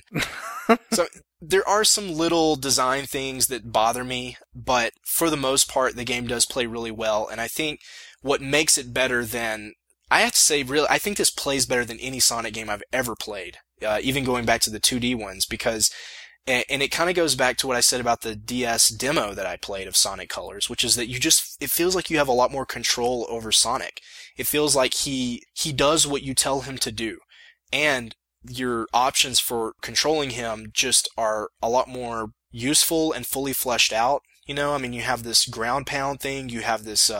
S1: So there are some little design things that bother me, but for the most part, the game does play really well. And I think what makes it better than... I have to say, really, I think this plays better than any Sonic game I've ever played, even going back to the 2D ones, because, and it kind of goes back to what I said about the DS demo that I played of Sonic Colors, which is that it feels like you have a lot more control over Sonic. It feels like he does what you tell him to do, and your options for controlling him just are a lot more useful and fully fleshed out. You know, I mean, you have this ground pound thing. You have this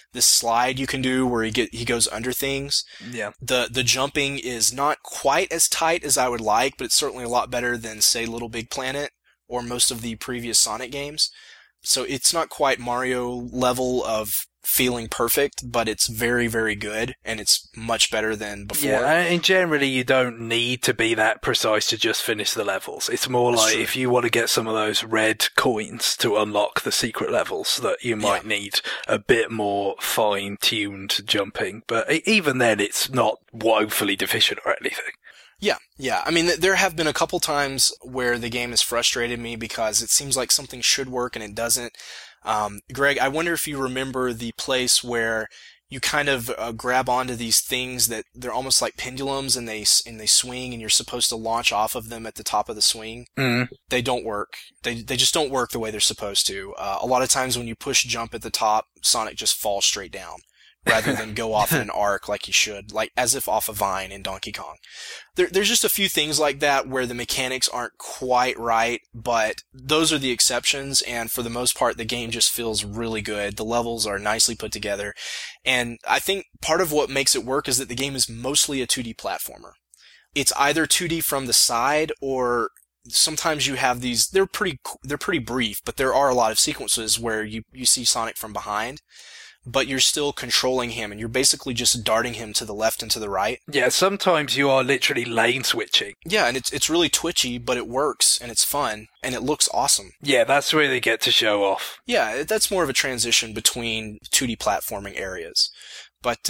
S1: slide you can do where he goes under things.
S3: Yeah.
S1: The jumping is not quite as tight as I would like, but it's certainly a lot better than, say, Little Big Planet or most of the previous Sonic games. So it's not quite Mario level of feeling perfect, but it's very, very good, and it's much better than before.
S3: Yeah, and generally you don't need to be that precise to just finish the levels. It's more That's like true. If you want to get some of those red coins to unlock the secret levels, that you might need a bit more fine-tuned jumping. But even then, it's not woefully deficient or anything.
S1: Yeah. I mean, there have been a couple times where the game has frustrated me because it seems like something should work and it doesn't. Greg, I wonder if you remember the place where you kind of grab onto these things that they're almost like pendulums, and they swing, and you're supposed to launch off of them at the top of the swing.
S3: Mm.
S1: They don't work. They just don't work the way they're supposed to. A lot of times when you push jump at the top, Sonic just falls straight down, rather than go off in an arc like he should, like as if off a vine in Donkey Kong. There's just a few things like that where the mechanics aren't quite right, but those are the exceptions, and for the most part, the game just feels really good. The levels are nicely put together, and I think part of what makes it work is that the game is mostly a 2D platformer. It's either 2D from the side, or sometimes you have these, they're pretty brief, but there are a lot of sequences where you see Sonic from behind, but you're still controlling him, and you're basically just darting him to the left and to the right.
S3: Yeah, sometimes you are literally lane switching.
S1: Yeah, and it's really twitchy, but it works, and it's fun, and it looks awesome.
S3: Yeah, that's where they get to show off.
S1: Yeah, that's more of a transition between 2D platforming areas. But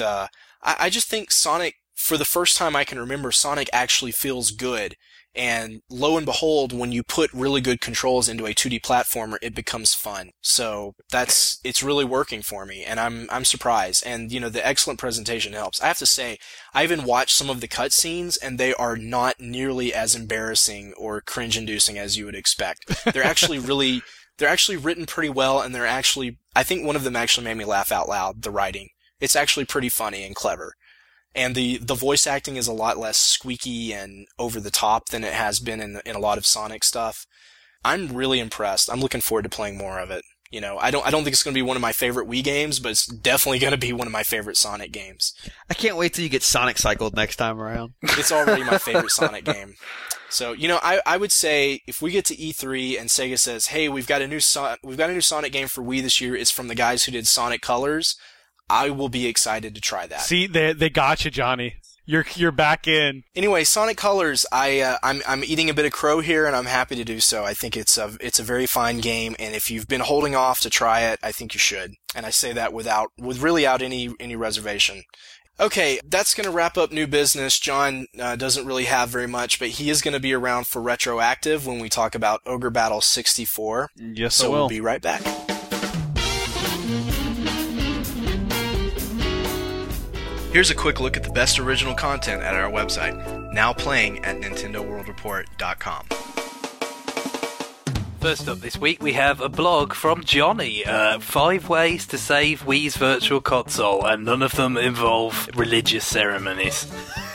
S1: I just think Sonic, for the first time I can remember, Sonic actually feels good. And lo and behold, when you put really good controls into a 2D platformer, it becomes fun. So it's really working for me, and I'm surprised. And, you know, the excellent presentation helps. I have to say, I even watched some of the cutscenes, and they are not nearly as embarrassing or cringe-inducing as you would expect. They're actually written pretty well, and I think one of them actually made me laugh out loud, the writing. It's actually pretty funny and clever. And the voice acting is a lot less squeaky and over the top than it has been in a lot of Sonic stuff. I'm really impressed. I'm looking forward to playing more of it. You know, I don't think it's going to be one of my favorite Wii games, but it's definitely going to be one of my favorite Sonic games.
S2: I can't wait till you get Sonic Cycled next time around.
S1: It's already my favorite Sonic game. So, you know, I would say if we get to E3 and Sega says, "Hey, we've got a new Sonic game for Wii this year. It's from the guys who did Sonic Colors," I will be excited to try that.
S4: See, they got you, Johnny. You're back in.
S1: Anyway, Sonic Colors, I'm eating a bit of crow here, and I'm happy to do so. I think it's a very fine game, and if you've been holding off to try it, I think you should. And I say that without any reservation. Okay, that's going to wrap up new business. John doesn't really have very much, but he is going to be around for Retroactive when we talk about Ogre Battle 64.
S4: Yes,
S1: so
S4: I will.
S1: We'll be right back. Here's a quick look at the best original content at our website, now playing at NintendoWorldReport.com.
S3: First up this week, we have a blog from Johnny. 5 ways to save Wii's Virtual Console, and none of them involve religious ceremonies.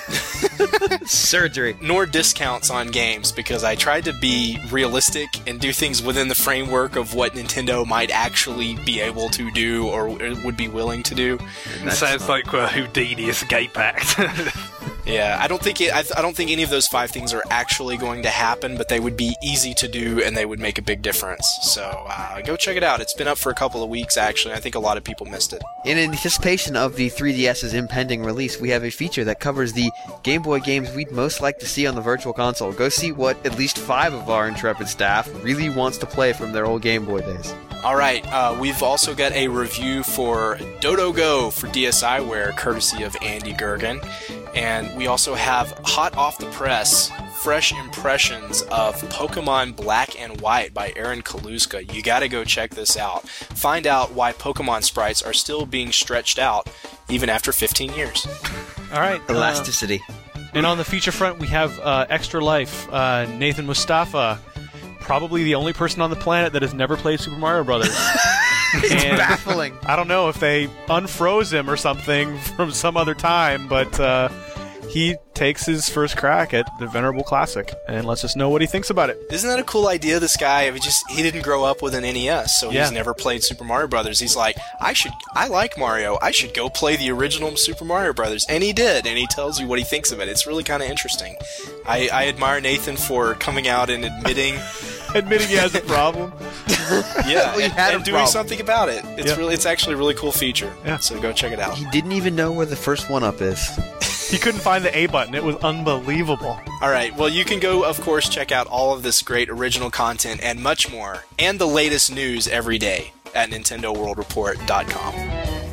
S2: Surgery.
S1: Nor discounts on games, because I tried to be realistic and do things within the framework of what Nintendo might actually be able to do or would be willing to do.
S3: Sounds like a Houdini escape act.
S1: Yeah, I don't think any of those 5 things are actually going to happen, but they would be easy to do and they would make a big difference. So go check it out. It's been up for a couple of weeks, actually. I think a lot of people missed it.
S2: In anticipation of the 3DS's impending release, we have a feature that covers the Game Boy games we'd most like to see on the Virtual Console. Go see what at least 5 of our intrepid staff really wants to play from their old Game Boy days.
S1: Alright, we've also got a review for Dodo Go for DSiWare, courtesy of Andy Gergen. And we also have hot off the press, fresh impressions of Pokemon Black and White by Aaron Kaluska. You gotta go check this out. Find out why Pokemon sprites are still being stretched out even after 15 years.
S4: All right.
S2: Elasticity.
S4: And on the feature front, we have Extra Life, Nathan Mustafa, probably the only person on the planet that has never played Super Mario Brothers.
S2: It's baffling.
S4: I don't know if they unfroze him or something from some other time, but he takes his first crack at the Venerable Classic and lets us know what he thinks about it.
S1: Isn't that a cool idea? This guy, he didn't grow up with an NES, so he's never played Super Mario Brothers. He's like, I like Mario. I should go play the original Super Mario Brothers. And he did, and he tells you what he thinks of it. It's really kind of interesting. I admire Nathan for coming out and admitting
S4: he has a problem.
S1: Yeah,
S2: Well,
S1: and doing something about it. It's actually a really cool feature.
S4: Yeah.
S1: So go check it out.
S2: He didn't even know where the first one-up is.
S4: He couldn't find the A button. It was unbelievable.
S1: All right. Well, you can go, of course, check out all of this great original content and much more, and the latest news every day at NintendoWorldReport.com.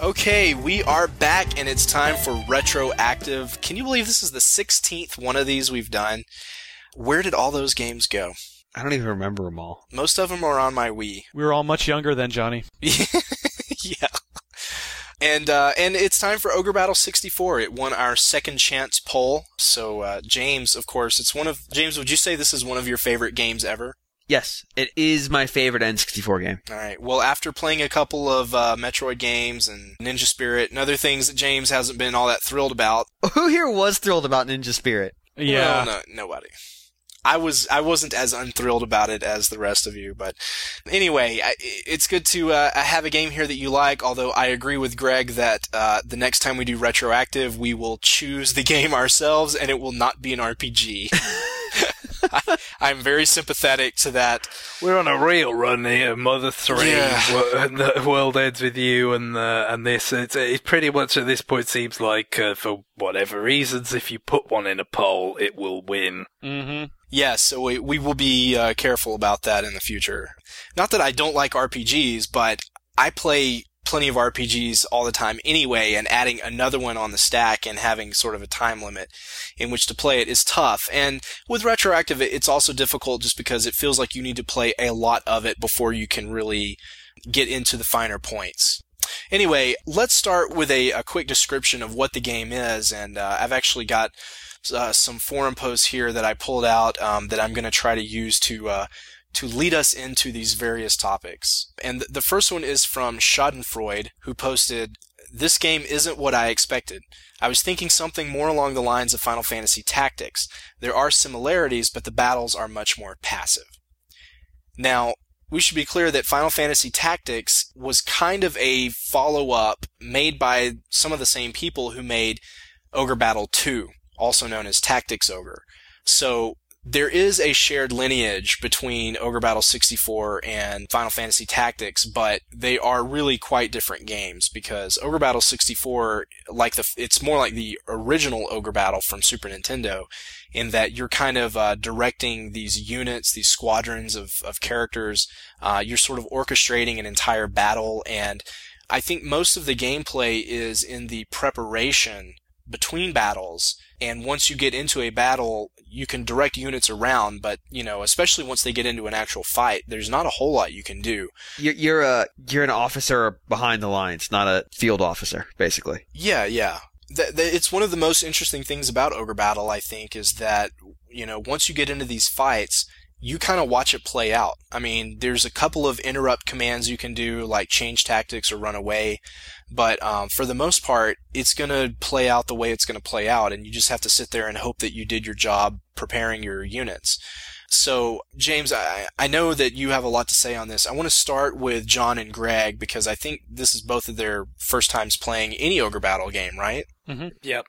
S1: Okay, we are back, and it's time for Retroactive. Can you believe this is the 16th one of these we've done? Where did all those games go?
S2: I don't even remember them all.
S1: Most of them are on my Wii.
S4: We were all much younger then, Johnny.
S1: Yeah. And it's time for Ogre Battle 64. It won our second chance poll. So, James, of course, James, would you say this is one of your favorite games ever?
S2: Yes, it is my favorite N64 game.
S1: All right. Well, after playing a couple of Metroid games and Ninja Spirit and other things that James hasn't been all that thrilled about.
S2: Who here was thrilled about Ninja Spirit?
S4: Yeah.
S1: Well, no, nobody. I wasn't as unthrilled about it as the rest of you, but anyway, it's good to have a game here that you like, although I agree with Greg that the next time we do Retroactive, we will choose the game ourselves, and it will not be an RPG. I'm very sympathetic to that.
S3: We're on a real run here, Mother 3, and the world ends with you, and this. It's pretty much at this point seems like, for whatever reasons, if you put one in a poll, it will win.
S4: Mm-hmm.
S1: Yes, so we will be careful about that in the future. Not that I don't like RPGs, but I play plenty of RPGs all the time anyway, and adding another one on the stack and having sort of a time limit in which to play it is tough. And with Retroactive, it's also difficult just because it feels like you need to play a lot of it before you can really get into the finer points. Anyway, let's start with a quick description of what the game is, and I've actually got some forum posts here that I pulled out that I'm going to try to use to lead us into these various topics. And the first one is from Schadenfreude, who posted, "This game isn't what I expected. I was thinking something more along the lines of Final Fantasy Tactics. There are similarities, but the battles are much more passive." Now, we should be clear that Final Fantasy Tactics was kind of a follow-up made by some of the same people who made Ogre Battle 2, also known as Tactics Ogre. So there is a shared lineage between Ogre Battle 64 and Final Fantasy Tactics, but they are really quite different games because Ogre Battle 64, it's more like the original Ogre Battle from Super Nintendo in that you're kind of directing these units, these squadrons of characters. You're sort of orchestrating an entire battle, and I think most of the gameplay is in the preparation between battles, and once you get into a battle, you can direct units around, but, especially once they get into an actual fight, there's not a whole lot you can do.
S2: You're an officer behind the lines, not a field officer, basically.
S1: Yeah. It's one of the most interesting things about Ogre Battle, I think, is that, once you get into these fights, you kind of watch it play out. I mean, there's a couple of interrupt commands you can do, like change tactics or run away, but for the most part, it's going to play out the way it's going to play out, and you just have to sit there and hope that you did your job preparing your units. So, James, I know that you have a lot to say on this. I want to start with John and Greg, because I think this is both of their first times playing any Ogre Battle game, right?
S3: Mm-hmm. Yep.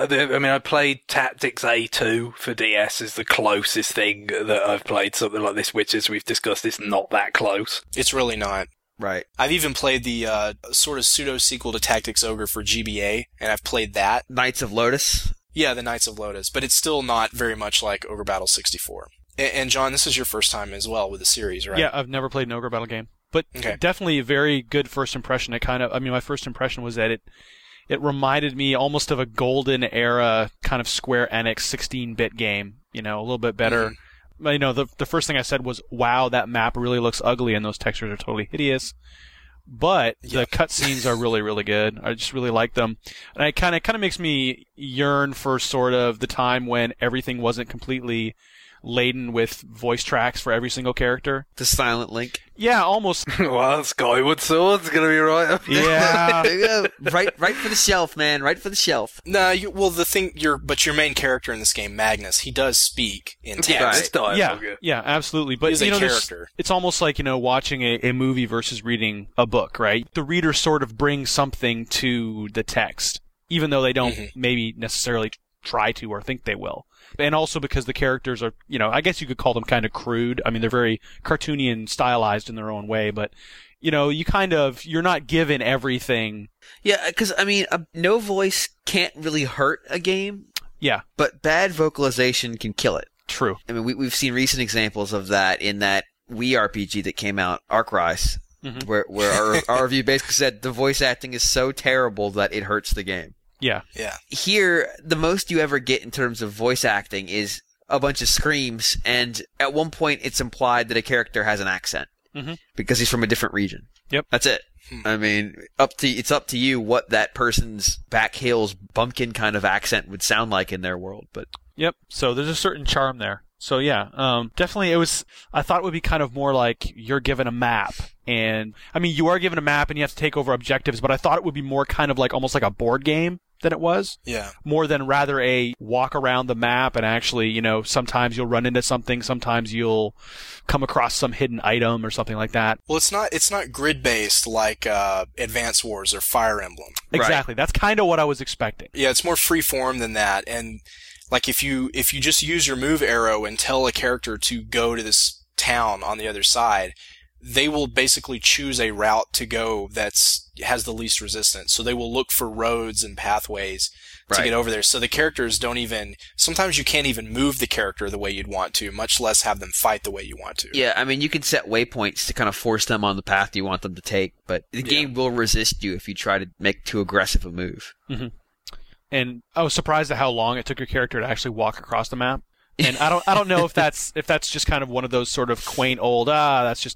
S3: I played Tactics A2 for DS is the closest thing that I've played something like this, which, as we've discussed, is not that close.
S1: It's really not.
S2: Right.
S1: I've even played the sort of pseudo-sequel to Tactics Ogre for GBA, and I've played that.
S2: Knights of Lotus?
S1: Yeah, the Knights of Lotus, but it's still not very much like Ogre Battle 64. And John, this is your first time as well with the series, right?
S4: Yeah, I've never played an Ogre Battle game, but definitely a very good first impression. My first impression was that it reminded me almost of a golden era kind of Square Enix 16-bit game, a little bit better. Mm-hmm. The first thing I said was, wow, that map really looks ugly and those textures are totally hideous. But the cutscenes are really, really good. I just really like them. And it kind of makes me yearn for sort of the time when everything wasn't completely laden with voice tracks for every single character.
S2: The Silent Link.
S4: Yeah, almost.
S3: Well, Skyward Sword's gonna be right up.
S4: Yeah.
S2: right for the shelf, man. Right for the shelf.
S1: No, but your main character in this game, Magnus, he does speak in text.
S4: Yeah, absolutely. But
S1: he's a character.
S4: It's almost like watching a movie versus reading a book, right? The reader sort of brings something to the text, even though they don't maybe necessarily try to or think they will. And also because the characters are, I guess you could call them kind of crude. I mean, they're very cartoony and stylized in their own way, but, you're not given everything.
S2: Yeah, because, no voice can't really hurt a game.
S4: Yeah.
S2: But bad vocalization can kill it.
S4: True.
S2: I mean, we've seen recent examples of that in that Wii RPG that came out, Arc Rise. where our review basically said the voice acting is so terrible that it hurts the game.
S4: Yeah.
S1: Yeah.
S2: Here, the most you ever get in terms of voice acting is a bunch of screams, and at one point it's implied that a character has an accent because he's from a different region.
S4: Yep.
S2: That's it. I mean, it's up to you what that person's back hills bumpkin kind of accent would sound like in their world. But
S4: Yep. So there's a certain charm there. So yeah, definitely I thought it would be kind of more like you're given a map, and I mean you are given a map and you have to take over objectives, but I thought it would be more kind of like almost like a board game than it was.
S1: Yeah.
S4: More than rather a walk around the map and actually, sometimes you'll run into something, sometimes you'll come across some hidden item or something like that.
S1: Well, it's not grid based like Advance Wars or Fire Emblem.
S4: Exactly.
S2: Right.
S4: That's kind of what I was expecting.
S1: Yeah, it's more free form than that. And like if you just use your move arrow and tell a character to go to this town on the other side, they will basically choose a route to go has the least resistance. So they will look for roads and pathways to get over there. So the characters sometimes you can't even move the character the way you'd want to, much less have them fight the way you want to.
S2: yeah, I mean, you can set waypoints to kind of force them on the path you want them to take, but the game will resist you if you try to make too aggressive a move.
S4: Mm-hmm. And I was surprised at how long it took your character to actually walk across the map. And I don't know if that's just kind of one of those sort of quaint old that's just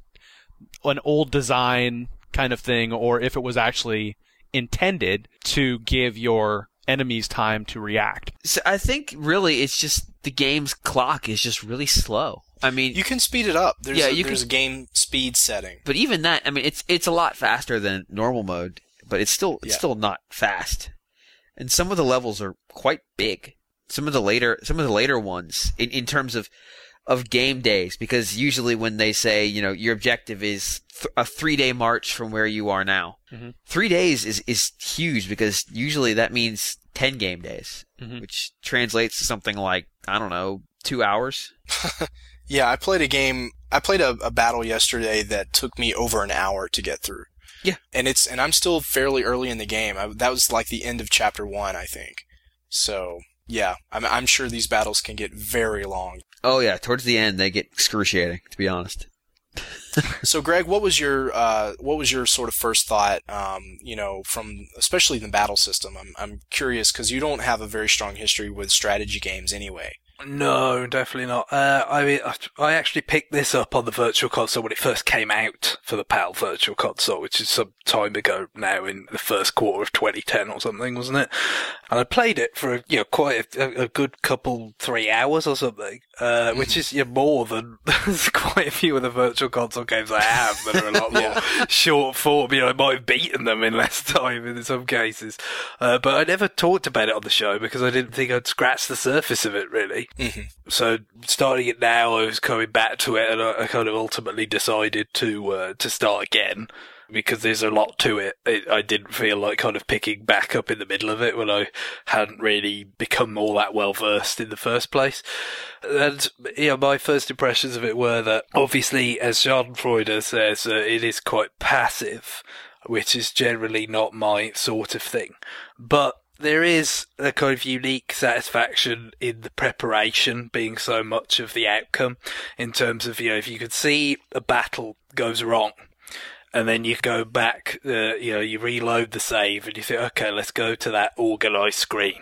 S4: an old design kind of thing, or if it was actually intended to give your enemies time to react.
S2: So I think really it's just the game's clock is just really slow. I mean,
S1: You can speed it up. There's
S2: can-
S1: a game speed setting.
S2: but even that, I mean, it's a lot faster than normal mode, but it's still not fast. And some of the levels are quite big. Some of the later ones in terms of game days, because usually when they say, your objective is a 3-day march from where you are now. 3 days is huge, because usually that means 10 game days, which translates to something like, I don't know, 2 hours.
S1: Yeah, I played a battle yesterday that took me over an hour to get through.
S2: Yeah.
S1: And I'm still fairly early in the game. That was like the end of chapter 1, I think. So, yeah, I'm sure these battles can get very long.
S2: Oh yeah, towards the end they get excruciating, to be honest.
S1: So, Greg, what was your sort of first thought, from especially the battle system? I'm curious because you don't have a very strong history with strategy games anyway.
S3: No, definitely not. I mean, I actually picked this up on the Virtual Console when it first came out for the PAL Virtual Console, which is some time ago now, in the first quarter of 2010 or something, wasn't it? And I played it for quite a good couple 3 hours or something, which is more than quite a few of the Virtual Console games I have that are a lot more short form. I might have beaten them in less time in some cases, but I never talked about it on the show because I didn't think I'd scratched the surface of it really. So starting it now, I was coming back to it, and I kind of ultimately decided to start again because there's a lot to it. I didn't feel like kind of picking back up in the middle of it when I hadn't really become all that well versed in the first place. And my first impressions of it were that obviously, as Schadenfreude says, it is quite passive, which is generally not my sort of thing, but there is a kind of unique satisfaction in the preparation being so much of the outcome, in terms of, if you could see a battle goes wrong and then you go back, you reload the save and you think, okay, let's go to that organised screen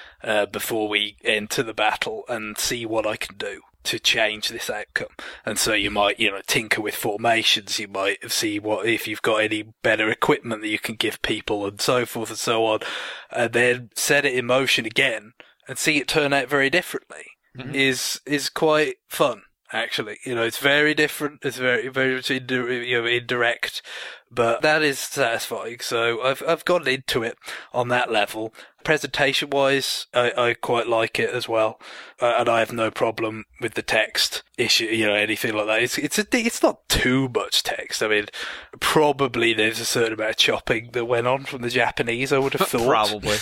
S3: before we enter the battle and see what I can do to change this outcome. And so you might, tinker with formations, you might see if you've got any better equipment that you can give people and so forth and so on, and then set it in motion again and see it turn out very differently is quite fun. Actually, it's very different. It's very, very much indirect, but that is satisfying. So I've gotten into it on that level. Presentation wise, I quite like it as well, and I have no problem with the text issue. Anything like that. It's not too much text. I mean, probably there's a certain amount of chopping that went on from the Japanese. I would have thought,
S2: Probably.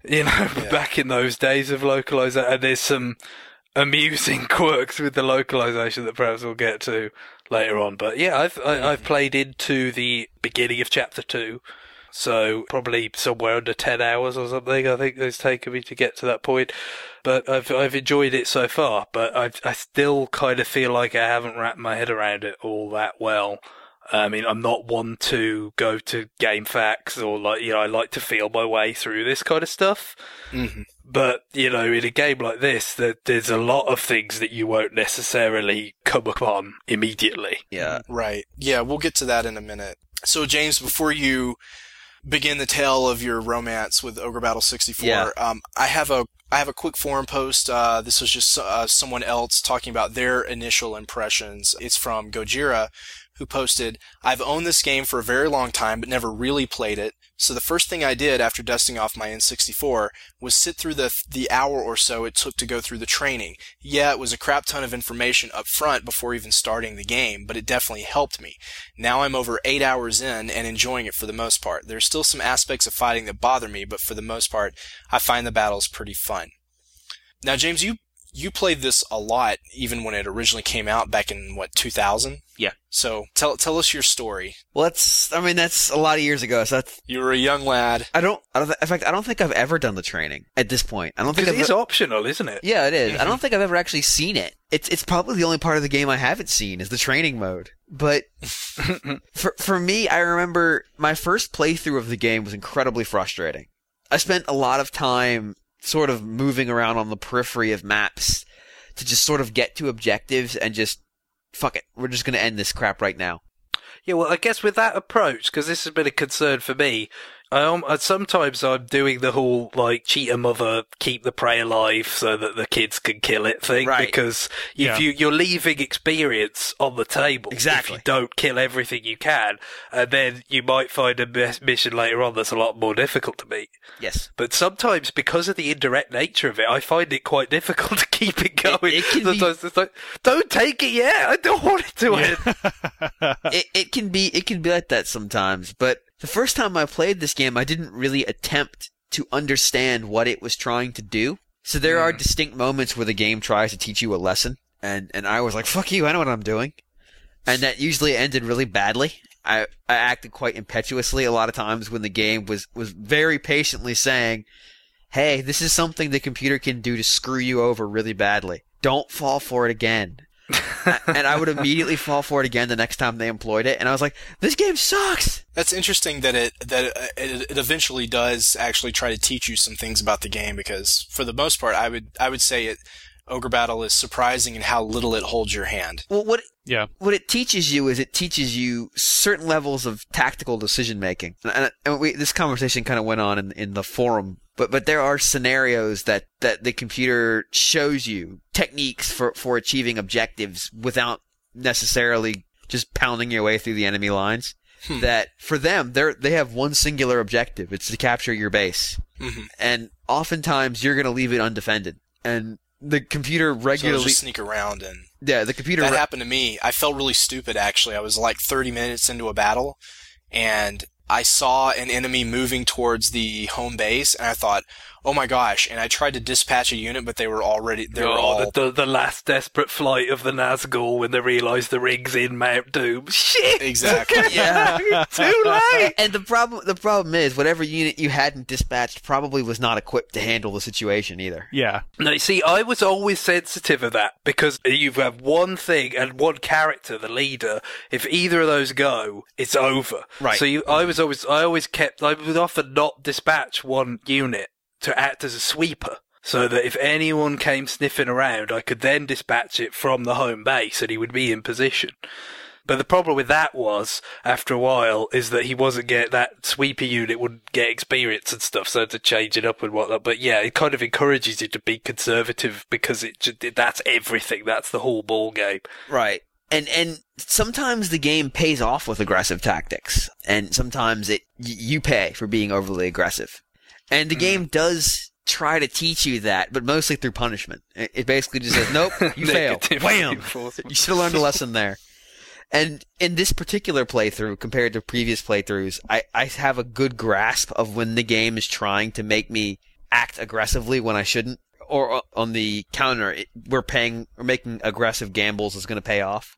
S3: Back in those days of localization, and there's some amusing quirks with the localization that perhaps we'll get to later on. But yeah, I've played into the beginning of chapter 2, so probably somewhere under 10 hours or something I think it's taken me to get to that point. But I've enjoyed it so far, but I still kind of feel like I haven't wrapped my head around it all that well. I mean, I'm not one to go to GameFAQs or I like to feel my way through this kind of stuff.
S1: Mm-hmm.
S3: But, in a game like this, there's a lot of things that you won't necessarily come upon immediately.
S2: Yeah.
S1: Right. Yeah, we'll get to that in a minute. So, James, before you begin the tale of your romance with Ogre Battle 64, I have a quick forum post. This was just someone else talking about their initial impressions. It's from Gojira, who posted, "I've owned this game for a very long time, but never really played it. So the first thing I did after dusting off my N64 was sit through the hour or so it took to go through the training. Yeah, it was a crap ton of information up front before even starting the game, but it definitely helped me. Now I'm over 8 hours in and enjoying it for the most part. There's still some aspects of fighting that bother me, but for the most part, I find the battles pretty fun." Now, James, you played this a lot, even when it originally came out back in, 2000?
S2: Yeah.
S1: So tell us your story.
S2: Well, that's a lot of years ago. So
S1: You were a young lad.
S2: in fact, I don't think I've ever done the training at this point. I don't think
S3: It's optional, isn't it?
S2: Yeah, it is. I don't think I've ever actually seen it. It's probably the only part of the game I haven't seen is the training mode. But for me, I remember my first playthrough of the game was incredibly frustrating. I spent a lot of time sort of moving around on the periphery of maps to just sort of get to objectives and just, fuck it, we're just going to end this crap right now.
S3: Yeah, well, I guess with that approach, because this has been a concern for me, sometimes I'm doing the whole, cheat a mother, keep the prey alive so that the kids can kill it thing,
S2: right.
S3: Because you're leaving experience on the table.
S2: Exactly.
S3: If you don't kill everything you can, and then you might find a mission later on that's a lot more difficult to beat.
S2: Yes.
S3: But sometimes, because of the indirect nature of it, I find it quite difficult to keep it going.
S2: It can
S3: sometimes it's like, don't take it yet, I don't want it to end.
S2: It can be like that sometimes, but the first time I played this game, I didn't really attempt to understand what it was trying to do. So there are distinct moments where the game tries to teach you a lesson, and I was like, fuck you, I know what I'm doing. And that usually ended really badly. I acted quite impetuously a lot of times when the game was very patiently saying, hey, this is something the computer can do to screw you over really badly. Don't fall for it again. And I would immediately fall for it again the next time they employed it, and I was like, this game sucks!
S1: That's interesting that it eventually does actually try to teach you some things about the game, because for the most part, I would say Ogre Battle is surprising in how little it holds your hand.
S2: Well, what it teaches you is it teaches you certain levels of tactical decision making. And this conversation kind of went on in the forum, but there are scenarios that the computer shows you techniques for achieving objectives without necessarily just pounding your way through the enemy lines. That for them, they have one singular objective. It's to capture your base. Mm-hmm. And oftentimes you're going to leave it undefended. And the computer regularly...
S1: So just sneak around and...
S2: Yeah, the computer...
S1: That happened to me. I felt really stupid, actually. I was 30 minutes into a battle, and I saw an enemy moving towards the home base, and I thought, oh my gosh, and I tried to dispatch a unit, but they were all...
S3: The last desperate flight of the Nazgul when they realised the ring's in Mount Doom. Shit!
S1: Exactly.
S2: Yeah.
S3: Too late!
S2: And the problem is, whatever unit you hadn't dispatched probably was not equipped to handle the situation either.
S4: Yeah.
S3: No, see, I was always sensitive of that, because you have one thing and one character, the leader. If either of those go, it's over.
S2: Right.
S3: So I would often not dispatch one unit to act as a sweeper, so that if anyone came sniffing around, I could then dispatch it from the home base and he would be in position. But the problem with that was, after a while, is that he wasn't that sweeper unit wouldn't get experience and stuff, so to change it up and whatnot. But yeah, it kind of encourages you to be conservative, because that's everything. That's the whole ball game.
S2: Right. And sometimes the game pays off with aggressive tactics, and sometimes you pay for being overly aggressive. And the game does try to teach you that, but mostly through punishment. It basically just says, nope, you fail. Wham! You should have learned a lesson there. And in this particular playthrough, compared to previous playthroughs, I have a good grasp of when the game is trying to make me act aggressively when I shouldn't. Or on the counter, we're making aggressive gambles is going to pay off.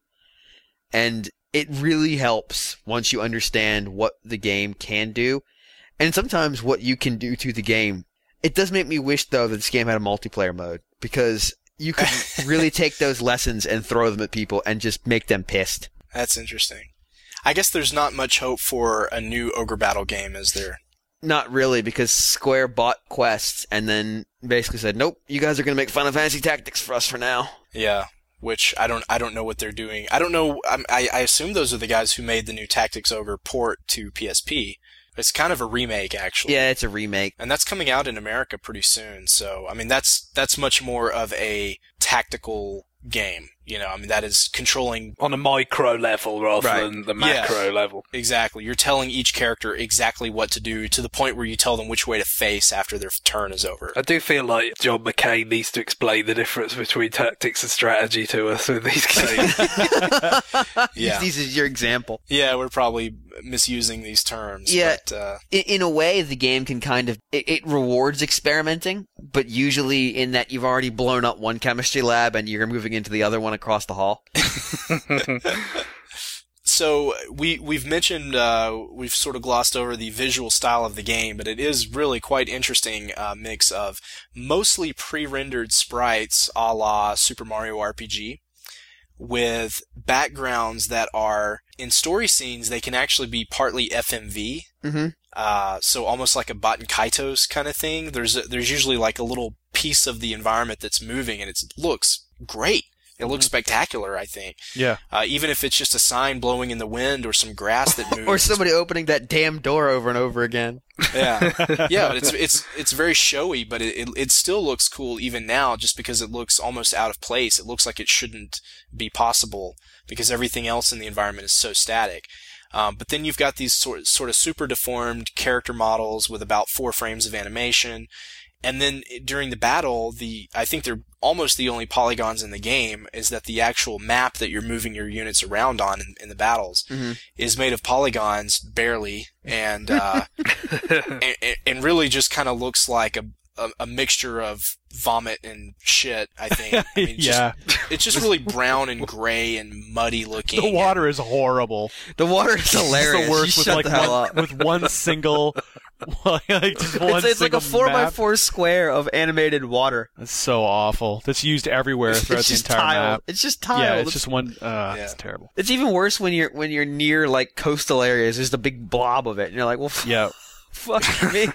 S2: And it really helps once you understand what the game can do. And sometimes what you can do to the game. It does make me wish, though, that this game had a multiplayer mode, because you could really take those lessons and throw them at people and just make them pissed.
S1: That's interesting. I guess there's not much hope for a new Ogre Battle game, is there?
S2: Not really, because Square bought Quest and then basically said, "Nope, you guys are going to make Final Fantasy Tactics for us for now."
S1: Yeah, which I don't know what they're doing. I don't know. I assume those are the guys who made the new Tactics Ogre port to PSP. It's kind of a remake, actually.
S2: Yeah, it's a remake.
S1: And that's coming out in America pretty soon. So, I mean, that's much more of a tactical game. You know, I mean, that is controlling
S3: on a micro level rather than the macro level.
S1: Exactly. You're telling each character exactly what to do to the point where you tell them which way to face after their turn is over.
S3: I do feel like John McCain needs to explain the difference between tactics and strategy to us with these games.
S1: Yeah.
S2: This is your example.
S1: Yeah, we're probably misusing these terms.
S2: Yeah.
S1: But,
S2: in a way, the game can kind of... It rewards experimenting, but usually in that you've already blown up one chemistry lab and you're moving into the other one across the hall.
S1: So we've mentioned, we've sort of glossed over the visual style of the game, but it is really quite interesting mix of mostly pre-rendered sprites a la Super Mario RPG with backgrounds that are, in story scenes, they can actually be partly FMV.
S2: Mm-hmm.
S1: So almost like a Baten Kaitos kind of thing. There's usually like a little piece of the environment that's moving, and it looks great. It looks spectacular, I think.
S4: Yeah.
S1: Even if it's just a sign blowing in the wind or some grass that moves.
S2: Or somebody opening that damn door over and over again.
S1: Yeah. Yeah, but it's very showy, but it still looks cool even now just because it looks almost out of place. It looks like it shouldn't be possible because everything else in the environment is so static. But then you've got these sort of super deformed character models with about 4 frames of animation. And then during the battle, I think they're almost the only polygons in the game is that the actual map that you're moving your units around on in the battles is made of polygons, barely, and and really just kind of looks like a mixture of vomit and shit, I think. I mean, it's just really brown and gray and muddy looking.
S4: The water is horrible.
S2: The water is hilarious.
S4: It's the worst with one single...
S2: it's like a 4x4 square of animated water.
S4: That's so awful. That's used everywhere throughout the entire map.
S2: It's just tile.
S4: Yeah, it's just one. It's terrible.
S2: It's even worse when you're near like coastal areas. There's the big blob of it, and you're like, well, fuck me.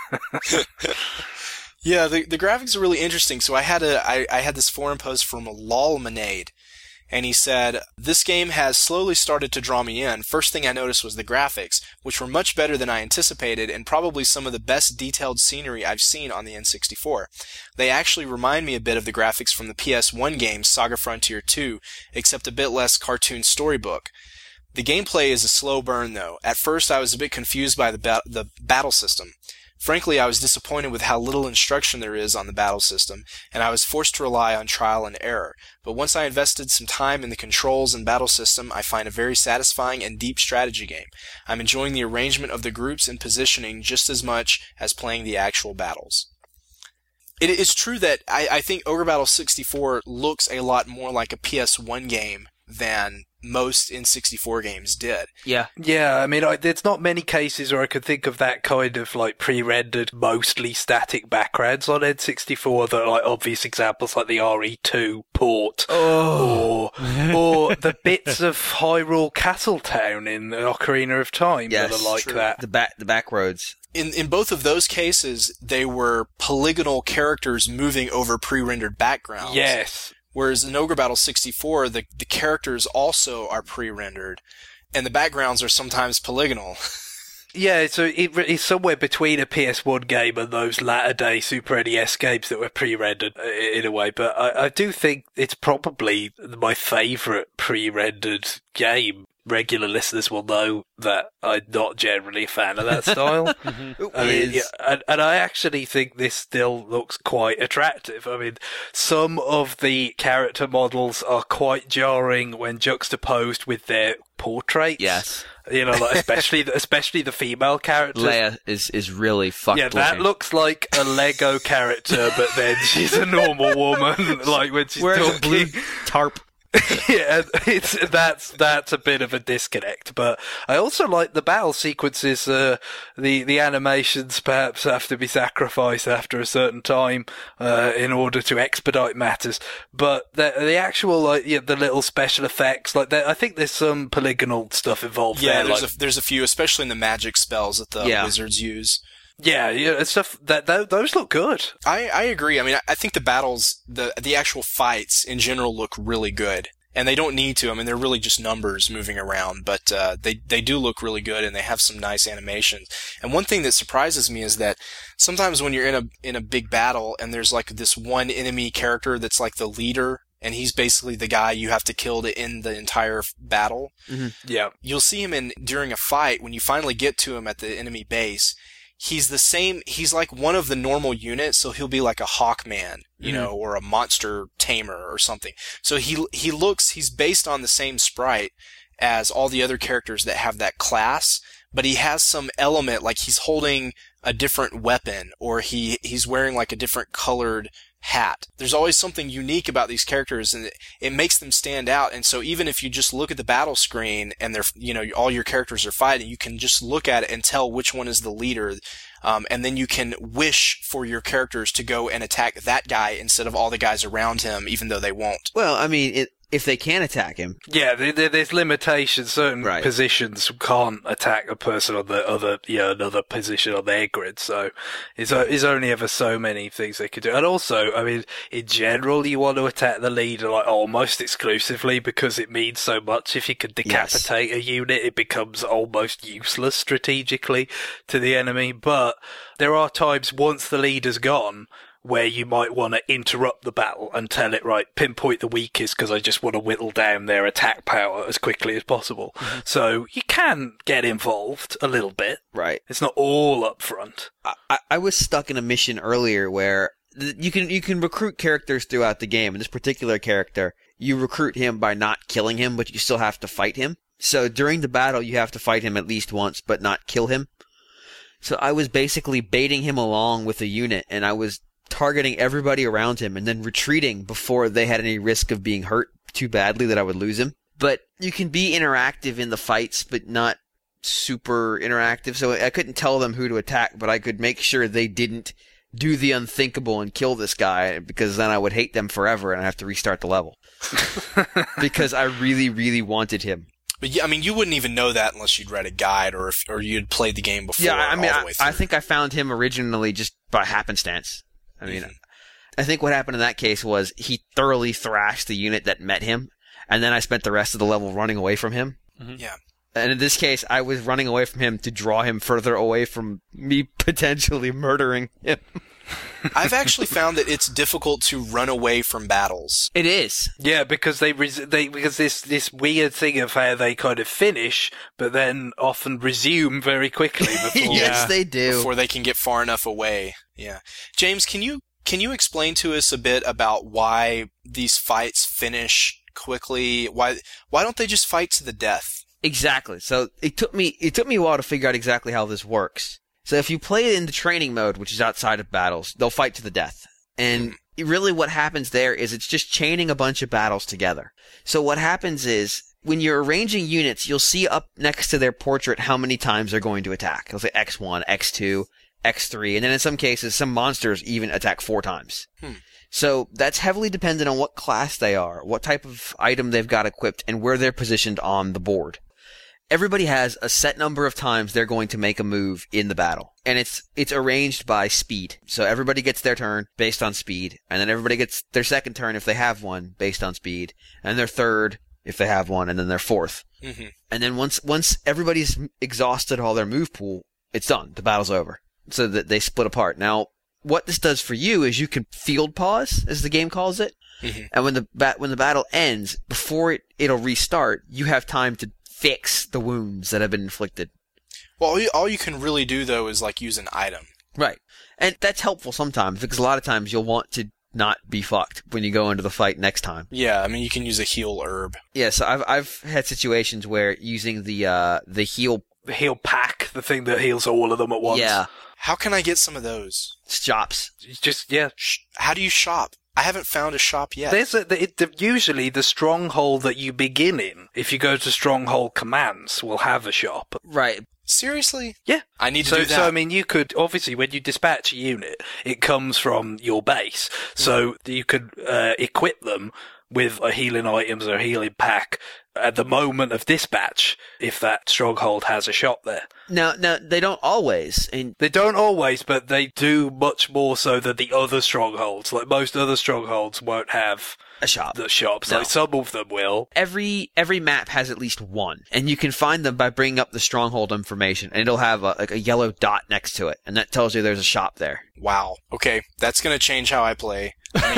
S1: Yeah, the graphics are really interesting. So I had this forum post from Lolmanade, and he said, "This game has slowly started to draw me in. First thing I noticed was the graphics, which were much better than I anticipated and probably some of the best detailed scenery I've seen on the N64. They actually remind me a bit of the graphics from the PS1 game Saga Frontier 2, except a bit less cartoon storybook. The gameplay is a slow burn though. At first I was a bit confused by the battle system. Frankly, I was disappointed with how little instruction there is on the battle system, and I was forced to rely on trial and error. But once I invested some time in the controls and battle system, I find a very satisfying and deep strategy game. I'm enjoying the arrangement of the groups and positioning just as much as playing the actual battles." It is true that I think Ogre Battle 64 looks a lot more like a PS1 game than most N64 games did.
S2: Yeah.
S3: Yeah, I mean, there's not many cases where I could think of that kind of, like, pre-rendered, mostly static backgrounds on N64 that are, like, obvious examples like the RE2 port.
S2: Oh.
S3: Or the bits of Hyrule Castletown in the Ocarina of Time that are like that.
S2: The back roads.
S1: In both of those cases, they were polygonal characters moving over pre-rendered backgrounds.
S3: Yes.
S1: Whereas in Ogre Battle 64, the characters also are pre-rendered, and the backgrounds are sometimes polygonal.
S3: Yeah, so it's somewhere between a PS1 game and those latter-day Super NES games that were pre-rendered, in a way. But I do think it's probably my favourite pre-rendered game. Regular listeners will know that I'm not generally a fan of that style. I mean, and I actually think this still looks quite attractive. I mean, some of the character models are quite jarring when juxtaposed with their portraits.
S2: Yes.
S3: You know, like especially the female characters.
S2: Leia is really fucked looking.
S3: That looks like a Lego character, but then she's a normal woman, like when she's
S2: wearing
S3: talking.
S2: a blue tarp.
S3: Yeah, that's a bit of a disconnect. But I also like the battle sequences. The animations perhaps have to be sacrificed after a certain time in order to expedite matters. But the actual the little special effects, I think there's some polygonal stuff involved.
S1: Yeah,
S3: there.
S1: there's a few, especially in the magic spells that the wizards use.
S3: Yeah, stuff those look good.
S1: I agree. I mean, I think the battles, the actual fights in general look really good. And they don't need to. I mean, they're really just numbers moving around, but they do look really good, and they have some nice animations. And one thing that surprises me is that sometimes when you're in a big battle and there's like this one enemy character that's like the leader, and he's basically the guy you have to kill to end the entire battle.
S3: Mm-hmm. Yeah.
S1: You'll see him during a fight when you finally get to him at the enemy base. He's like one of the normal units, so he'll be like a Hawkman, you know, or a monster tamer or something. So he's based on the same sprite as all the other characters that have that class, but he has some element, like he's holding a different weapon, or he's wearing like a different colored hat. There's always something unique about these characters, and it makes them stand out. And so even if you just look at the battle screen and all your characters are fighting, you can just look at it and tell which one is the leader. And then you can wish for your characters to go and attack that guy instead of all the guys around him, even though they won't.
S2: Well, I mean, if they can attack him.
S3: Yeah, there's limitations. Certain positions can't attack a person on the other, another position on their grid. So it's only ever so many things they could do. And also, I mean, in general, you want to attack the leader like almost exclusively because it means so much. If you can decapitate a unit, it becomes almost useless strategically to the enemy. But there are times once the leader's gone where you might want to interrupt the battle and tell it, right, pinpoint the weakest because I just want to whittle down their attack power as quickly as possible. Mm-hmm. So you can get involved a little bit.
S2: Right.
S3: It's not all up front.
S2: I was stuck in a mission earlier where you can recruit characters throughout the game. And this particular character, you recruit him by not killing him, but you still have to fight him. So during the battle, you have to fight him at least once, but not kill him. So I was basically baiting him along with a unit, and I was targeting everybody around him and then retreating before they had any risk of being hurt too badly that I would lose him. But you can be interactive in the fights, but not super interactive. So I couldn't tell them who to attack, but I could make sure they didn't do the unthinkable and kill this guy, because then I would hate them forever and I'd have to restart the level. Because I really, really wanted him.
S1: But yeah, I mean, you wouldn't even know that unless you'd read a guide or you'd played the game before.
S2: Yeah, I mean,
S1: all the way through.
S2: I think I found him originally just by happenstance. I mean, I think what happened in that case was he thoroughly thrashed the unit that met him, and then I spent the rest of the level running away from him.
S1: Mm-hmm. Yeah.
S2: And in this case, I was running away from him to draw him further away from me potentially murdering him.
S1: I've actually found that it's difficult to run away from battles.
S2: It is.
S3: Yeah, because because this weird thing of how they kind of finish, but then often resume very quickly before.
S2: Yes, they do.
S1: Before they can get far enough away. Yeah. James, can you explain to us a bit about why these fights finish quickly? Why don't they just fight to the death?
S2: Exactly. So it took me a while to figure out exactly how this works. So if you play it in the training mode, which is outside of battles, they'll fight to the death. And really what happens there is it's just chaining a bunch of battles together. So what happens is when you're arranging units, you'll see up next to their portrait how many times they're going to attack. It'll say X1, X2, X3, and then in some cases, some monsters even attack 4 times. So that's heavily dependent on what class they are, what type of item they've got equipped, and where they're positioned on the board. Everybody has a set number of times they're going to make a move in the battle. And it's arranged by speed. So everybody gets their turn based on speed. And then everybody gets their second turn if they have one based on speed. And their third if they have one. And then their fourth. Mm-hmm. And then once everybody's exhausted all their move pool, it's done. The battle's over. So that they split apart. Now, what this does for you is you can field pause, as the game calls it. Mm-hmm. And when the battle ends, before it'll restart, you have time to fix the wounds that have been inflicted.
S1: Well, all you can really do, though, is like use an item.
S2: Right. And that's helpful sometimes, because a lot of times you'll want to not be fucked when you go into the fight next time.
S1: Yeah, I mean, you can use a heal herb.
S2: Yeah, so I've had situations where using the heal
S3: pack, the thing that heals all of them at once.
S2: Yeah.
S1: How can I get some of those?
S2: Shops.
S3: Just, yeah.
S1: How do you shop? I haven't found a shop yet.
S3: Usually the stronghold that you begin in, if you go to stronghold commands, will have a shop.
S2: Right.
S1: Seriously?
S3: Yeah.
S1: I need to do that.
S3: So, I mean, you could, obviously, when you dispatch a unit, it comes from your base. So you could equip them with healing items or a healing pack at the moment of dispatch, if that stronghold has a shop there.
S2: Now, they don't always. And
S3: They don't always, but they do much more so than the other strongholds. Like, most other strongholds won't have
S2: a shop.
S3: the shops.
S2: No.
S3: Like, some of them will.
S2: Every map has at least one, and you can find them by bringing up the stronghold information, and it'll have a yellow dot next to it, and that tells you there's a shop there.
S1: Wow. Okay, that's going to change how I play.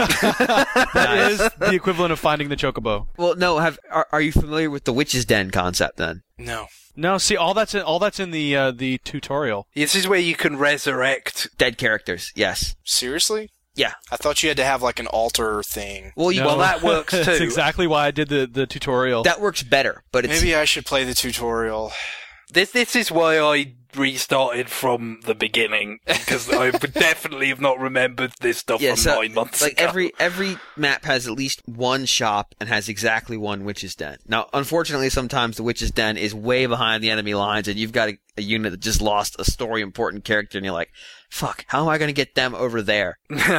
S4: That is the equivalent of finding the chocobo.
S2: Well, no, are you familiar with the Witch's Den concept then?
S1: No.
S4: No, see, all that's in the tutorial.
S3: This is where you can resurrect.
S2: Dead characters, yes.
S1: Seriously?
S2: Yeah.
S1: I thought you had to have like an altar thing.
S2: Well,
S4: No.
S3: Well, that works too.
S4: That's exactly why I did the tutorial.
S2: that works better, but it's
S1: Maybe I should play the tutorial.
S3: This is why I restarted from the beginning, because I would definitely have not remembered this stuff from 9 months
S2: like
S3: ago.
S2: every map has at least one shop and has exactly one Witch's Den. Now, unfortunately, sometimes the Witch's Den is way behind the enemy lines, and you've got a unit that just lost a story important character, and you're like, fuck, how am I going to get them over there?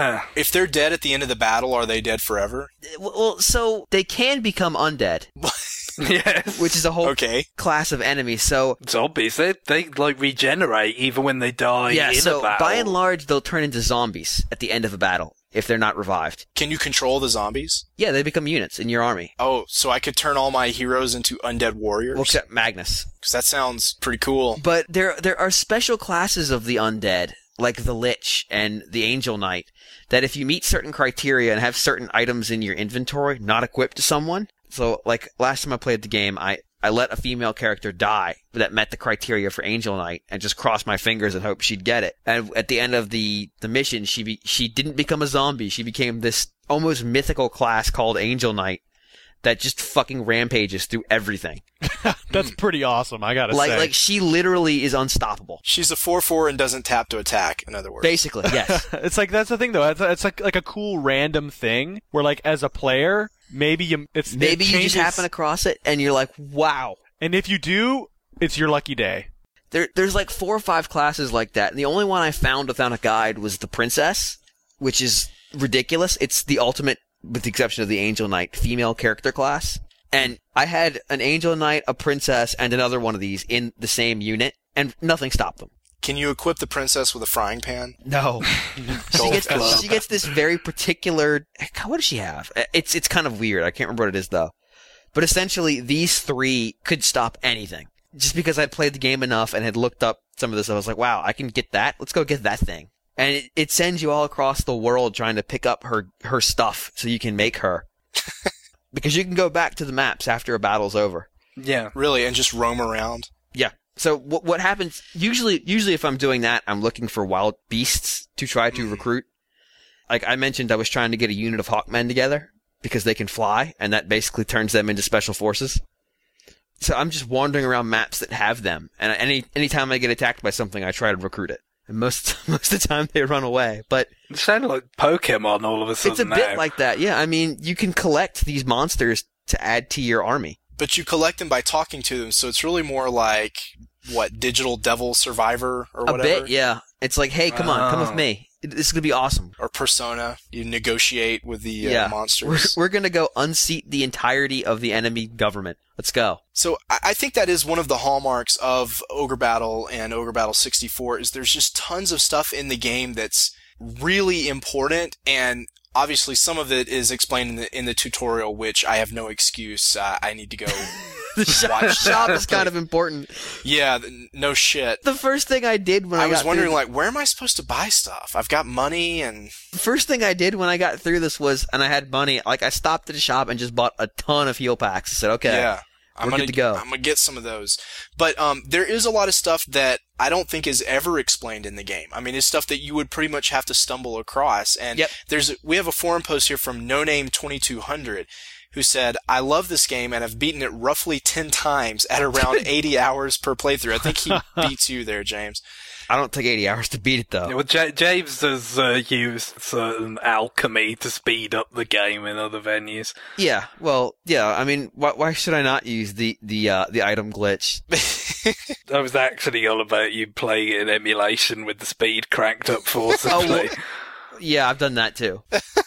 S1: If they're dead at the end of the battle, are they dead forever?
S2: Well, so they can become undead,
S3: Yes.
S2: which is a whole
S1: Okay.
S2: class of enemies. So
S3: Zombies, they like regenerate even when they die
S2: yeah,
S3: in
S2: so
S3: a battle.
S2: by and large, they'll turn into zombies at the end of a battle if they're not revived.
S1: Can you control the zombies?
S2: Yeah, they become units in your army.
S1: Oh, so I could turn all my heroes into undead warriors?
S2: Well, except Magnus.
S1: Because that sounds pretty cool.
S2: But there are special classes of the undead, like the Lich and the Angel Knight, that if you meet certain criteria and have certain items in your inventory not equipped to someone, so like last time I played the game, I let a female character die that met the criteria for Angel Knight and just crossed my fingers and hoped she'd get it. And at the end of the mission, she didn't become a zombie. She became this almost mythical class called Angel Knight that just fucking rampages through everything.
S4: That's pretty awesome, I gotta say.
S2: Like she literally is unstoppable.
S1: She's a 4/4 and doesn't tap to attack, in other words.
S2: Basically, yes.
S4: It's like, that's the thing though. It's like a cool random thing where, like, as a player, maybe you just
S2: happen across it and you're like, wow.
S4: And if you do, it's your lucky day.
S2: There's like 4 or 5 classes like that, and the only one I found without a guide was the Princess, which is ridiculous. It's the ultimate, with the exception of the Angel Knight, female character class. And I had an Angel Knight, a Princess, and another one of these in the same unit, and nothing stopped them.
S1: Can you equip the princess with a frying pan?
S2: No.
S1: Gold
S2: she gets this very particular, what does she have? It's kind of weird. I can't remember what it is though. But essentially, these 3 could stop anything. Just because I'd played the game enough and had looked up some of this, I was like, wow, I can get that? Let's go get that thing. And it sends you all across the world trying to pick up her stuff so you can make her. Because you can go back to the maps after a battle's over.
S3: Yeah.
S1: Really, and just roam around?
S2: Yeah. So what happens, usually if I'm doing that, I'm looking for wild beasts to try to recruit. Like I mentioned, I was trying to get a unit of Hawkmen together because they can fly, and that basically turns them into special forces. So I'm just wandering around maps that have them, and anytime I get attacked by something, I try to recruit it. And most of the time they run away, but
S3: It sounded like Pokemon all of a sudden.
S2: it's a bit like that. Yeah, I mean, you can collect these monsters to add to your army.
S1: But you collect them by talking to them, so it's really more like, what, Digital Devil Survivor or whatever?
S2: A bit, yeah. It's like, hey, come on, come with me. This is gonna be awesome.
S1: Or Persona. You negotiate with the monsters.
S2: We're gonna go unseat the entirety of the enemy government. Let's go.
S1: So I think that is one of the hallmarks of Ogre Battle and Ogre Battle 64 is there's just tons of stuff in the game that's really important, and obviously some of it is explained in the tutorial, which I have no excuse. I need to go
S2: The shop is kind of important.
S1: Yeah, no shit.
S2: The first thing I did when I
S1: was wondering, like, where am I supposed to buy stuff? I've got money and...
S2: The first thing I did when I got through this was, and I had money, like, I stopped at a shop and just bought a ton of heal packs. I said, okay,
S1: yeah,
S2: we're good to go.
S1: I'm gonna get some of those. But there is a lot of stuff that I don't think is ever explained in the game. I mean, it's stuff that you would pretty much have to stumble across. And we have a forum post here from NoName2200, who said, "I love this game and have beaten it roughly 10 times at around 80 hours per playthrough." I think he beats you there, James.
S2: I don't take 80 hours to beat it, though.
S3: Well, James has used certain alchemy to speed up the game in other venues.
S2: Yeah, well, yeah. I mean, why should I not use the item glitch?
S3: I was actually all about you playing it in emulation with the speed cranked up forcibly.
S2: Yeah, I've done that too.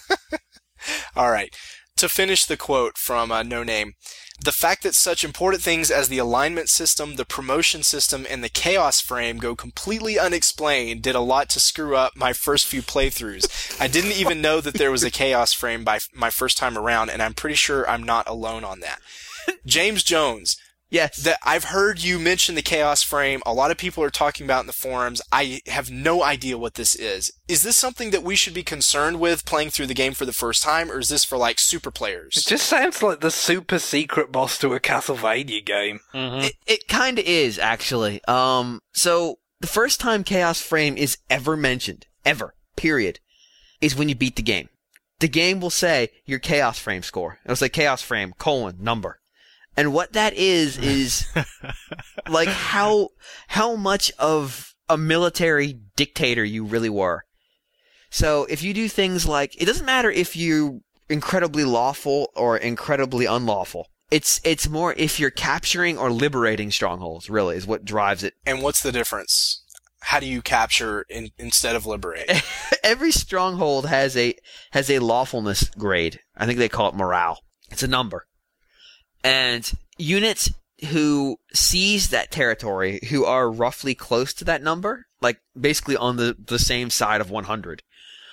S1: All right. To finish the quote from No Name, "The fact that such important things as the alignment system, the promotion system, and the chaos frame go completely unexplained did a lot to screw up my first few playthroughs. I didn't even know that there was a chaos frame by my first time around, and I'm pretty sure I'm not alone on that." James Jones.
S2: Yes.
S1: I've heard you mention the chaos frame. A lot of people are talking about it in the forums. I have no idea what this is. Is this something that we should be concerned with playing through the game for the first time, or is this for like super players?
S3: It just sounds like the super secret boss to a Castlevania game.
S2: Mm-hmm. It kind of is, actually. So the first time chaos frame is ever mentioned, ever, period, is when you beat the game. The game will say your chaos frame score. It'll say chaos frame, number. And what that is like how much of a military dictator you really were. So if you do things like, it doesn't matter if you're incredibly lawful or incredibly unlawful. It's more if you're capturing or liberating strongholds, really, is what drives it.
S1: And what's the difference? How do you capture instead of liberate?
S2: Every stronghold has a lawfulness grade. I think they call it morale. It's a number. And units who seize that territory, who are roughly close to that number, like basically on the same side of 100,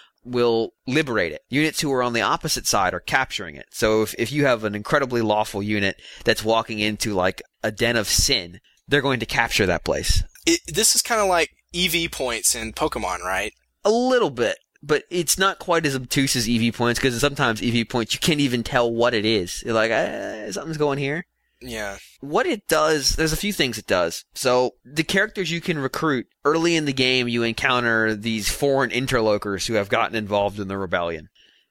S2: will liberate it. Units who are on the opposite side are capturing it. So if you have an incredibly lawful unit that's walking into like a den of sin, they're going to capture that place.
S1: This is kind of like EV points in Pokemon, right?
S2: A little bit. But it's not quite as obtuse as EV points, because sometimes EV points, you can't even tell what it is. You're like, something's going here.
S1: Yeah.
S2: What it does, there's a few things it does. So, the characters you can recruit, early in the game, you encounter these foreign interlocutors who have gotten involved in the rebellion.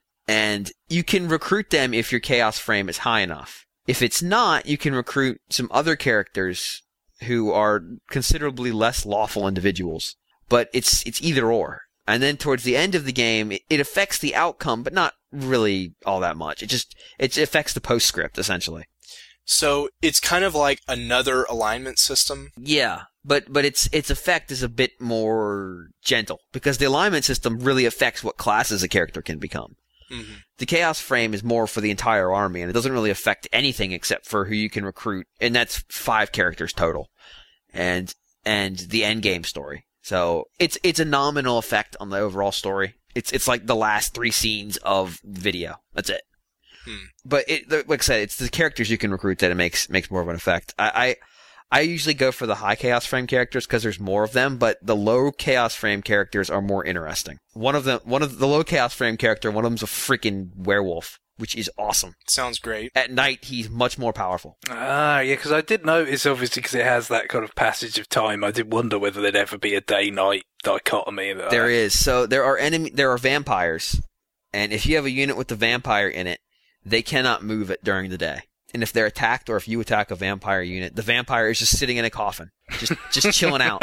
S2: And you can recruit them if your chaos frame is high enough. If it's not, you can recruit some other characters who are considerably less lawful individuals. But it's either or. And then towards the end of the game, it affects the outcome, but not really all that much. It affects the postscript, essentially.
S1: So it's kind of like another alignment system?
S2: Yeah, but its effect is a bit more gentle, because the alignment system really affects what classes a character can become.
S1: Mm-hmm.
S2: The chaos frame is more for the entire army, and it doesn't really affect anything except for who you can recruit, and that's 5 characters total. And the endgame story. So it's a nominal effect on the overall story. It's like the last 3 scenes of the video. That's it. But like I said, it's the characters you can recruit that it makes more of an effect. I usually go for the high chaos frame characters because there's more of them, but the low chaos frame characters are more interesting. One of the low chaos frame character, one of them's a freaking werewolf, which is awesome.
S1: Sounds great.
S2: At night, he's much more powerful.
S3: Ah, yeah, because I did notice, obviously, because it has that kind of passage of time, I did wonder whether there'd ever be a day-night dichotomy.
S2: There is. So there are vampires, and if you have a unit with the vampire in it, they cannot move it during the day. And if they're attacked, or if you attack a vampire unit, the vampire is just sitting in a coffin, just chilling out.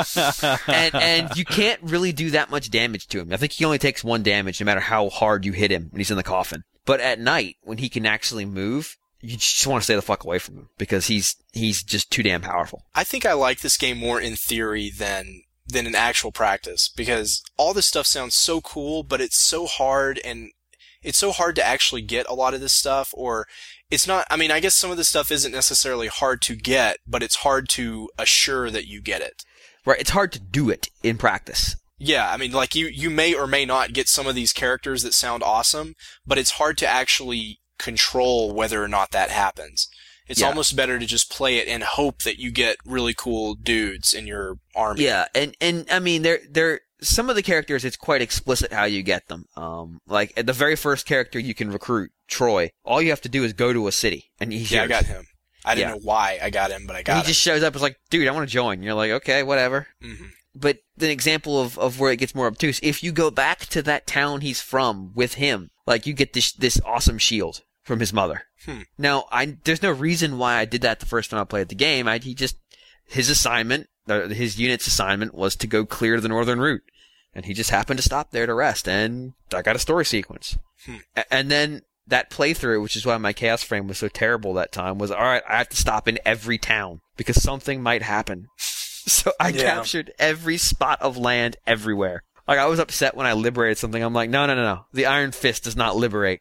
S2: And you can't really do that much damage to him. I think he only takes 1 damage no matter how hard you hit him when he's in the coffin. But at night, when he can actually move, you just want to stay the fuck away from him, because he's just too damn powerful.
S1: I think I like this game more in theory than in actual practice, because all this stuff sounds so cool, but it's so hard, and it's so hard to actually get a lot of this stuff, or it's not, I mean, I guess some of this stuff isn't necessarily hard to get, but it's hard to assure that you get it.
S2: Right, it's hard to do it in practice.
S1: Yeah, I mean, like, you may or may not get some of these characters that sound awesome, but it's hard to actually control whether or not that happens. It's almost better to just play it and hope that you get really cool dudes in your army.
S2: Yeah, and I mean, they're some of the characters, it's quite explicit how you get them. Like, the very first character you can recruit, Troy, all you have to do is go to a city, and he's yours.
S1: I got him. I didn't know why I got him, but I got him.
S2: He just shows up and is like, dude, I want to join. You're like, okay, whatever.
S1: Mm-hmm.
S2: But the example of where it gets more obtuse, if you go back to that town he's from with him, like, you get this awesome shield from his mother. Now, there's no reason why I did that the first time I played the game. His assignment, his unit's assignment was to go clear the northern route. And he just happened to stop there to rest, and I got a story sequence. And then that playthrough, which is why my chaos frame was so terrible that time, was, alright, I have to stop in every town, because something might happen. So I captured every spot of land everywhere. Like, I was upset when I liberated something. I'm like, no. The Iron Fist does not liberate.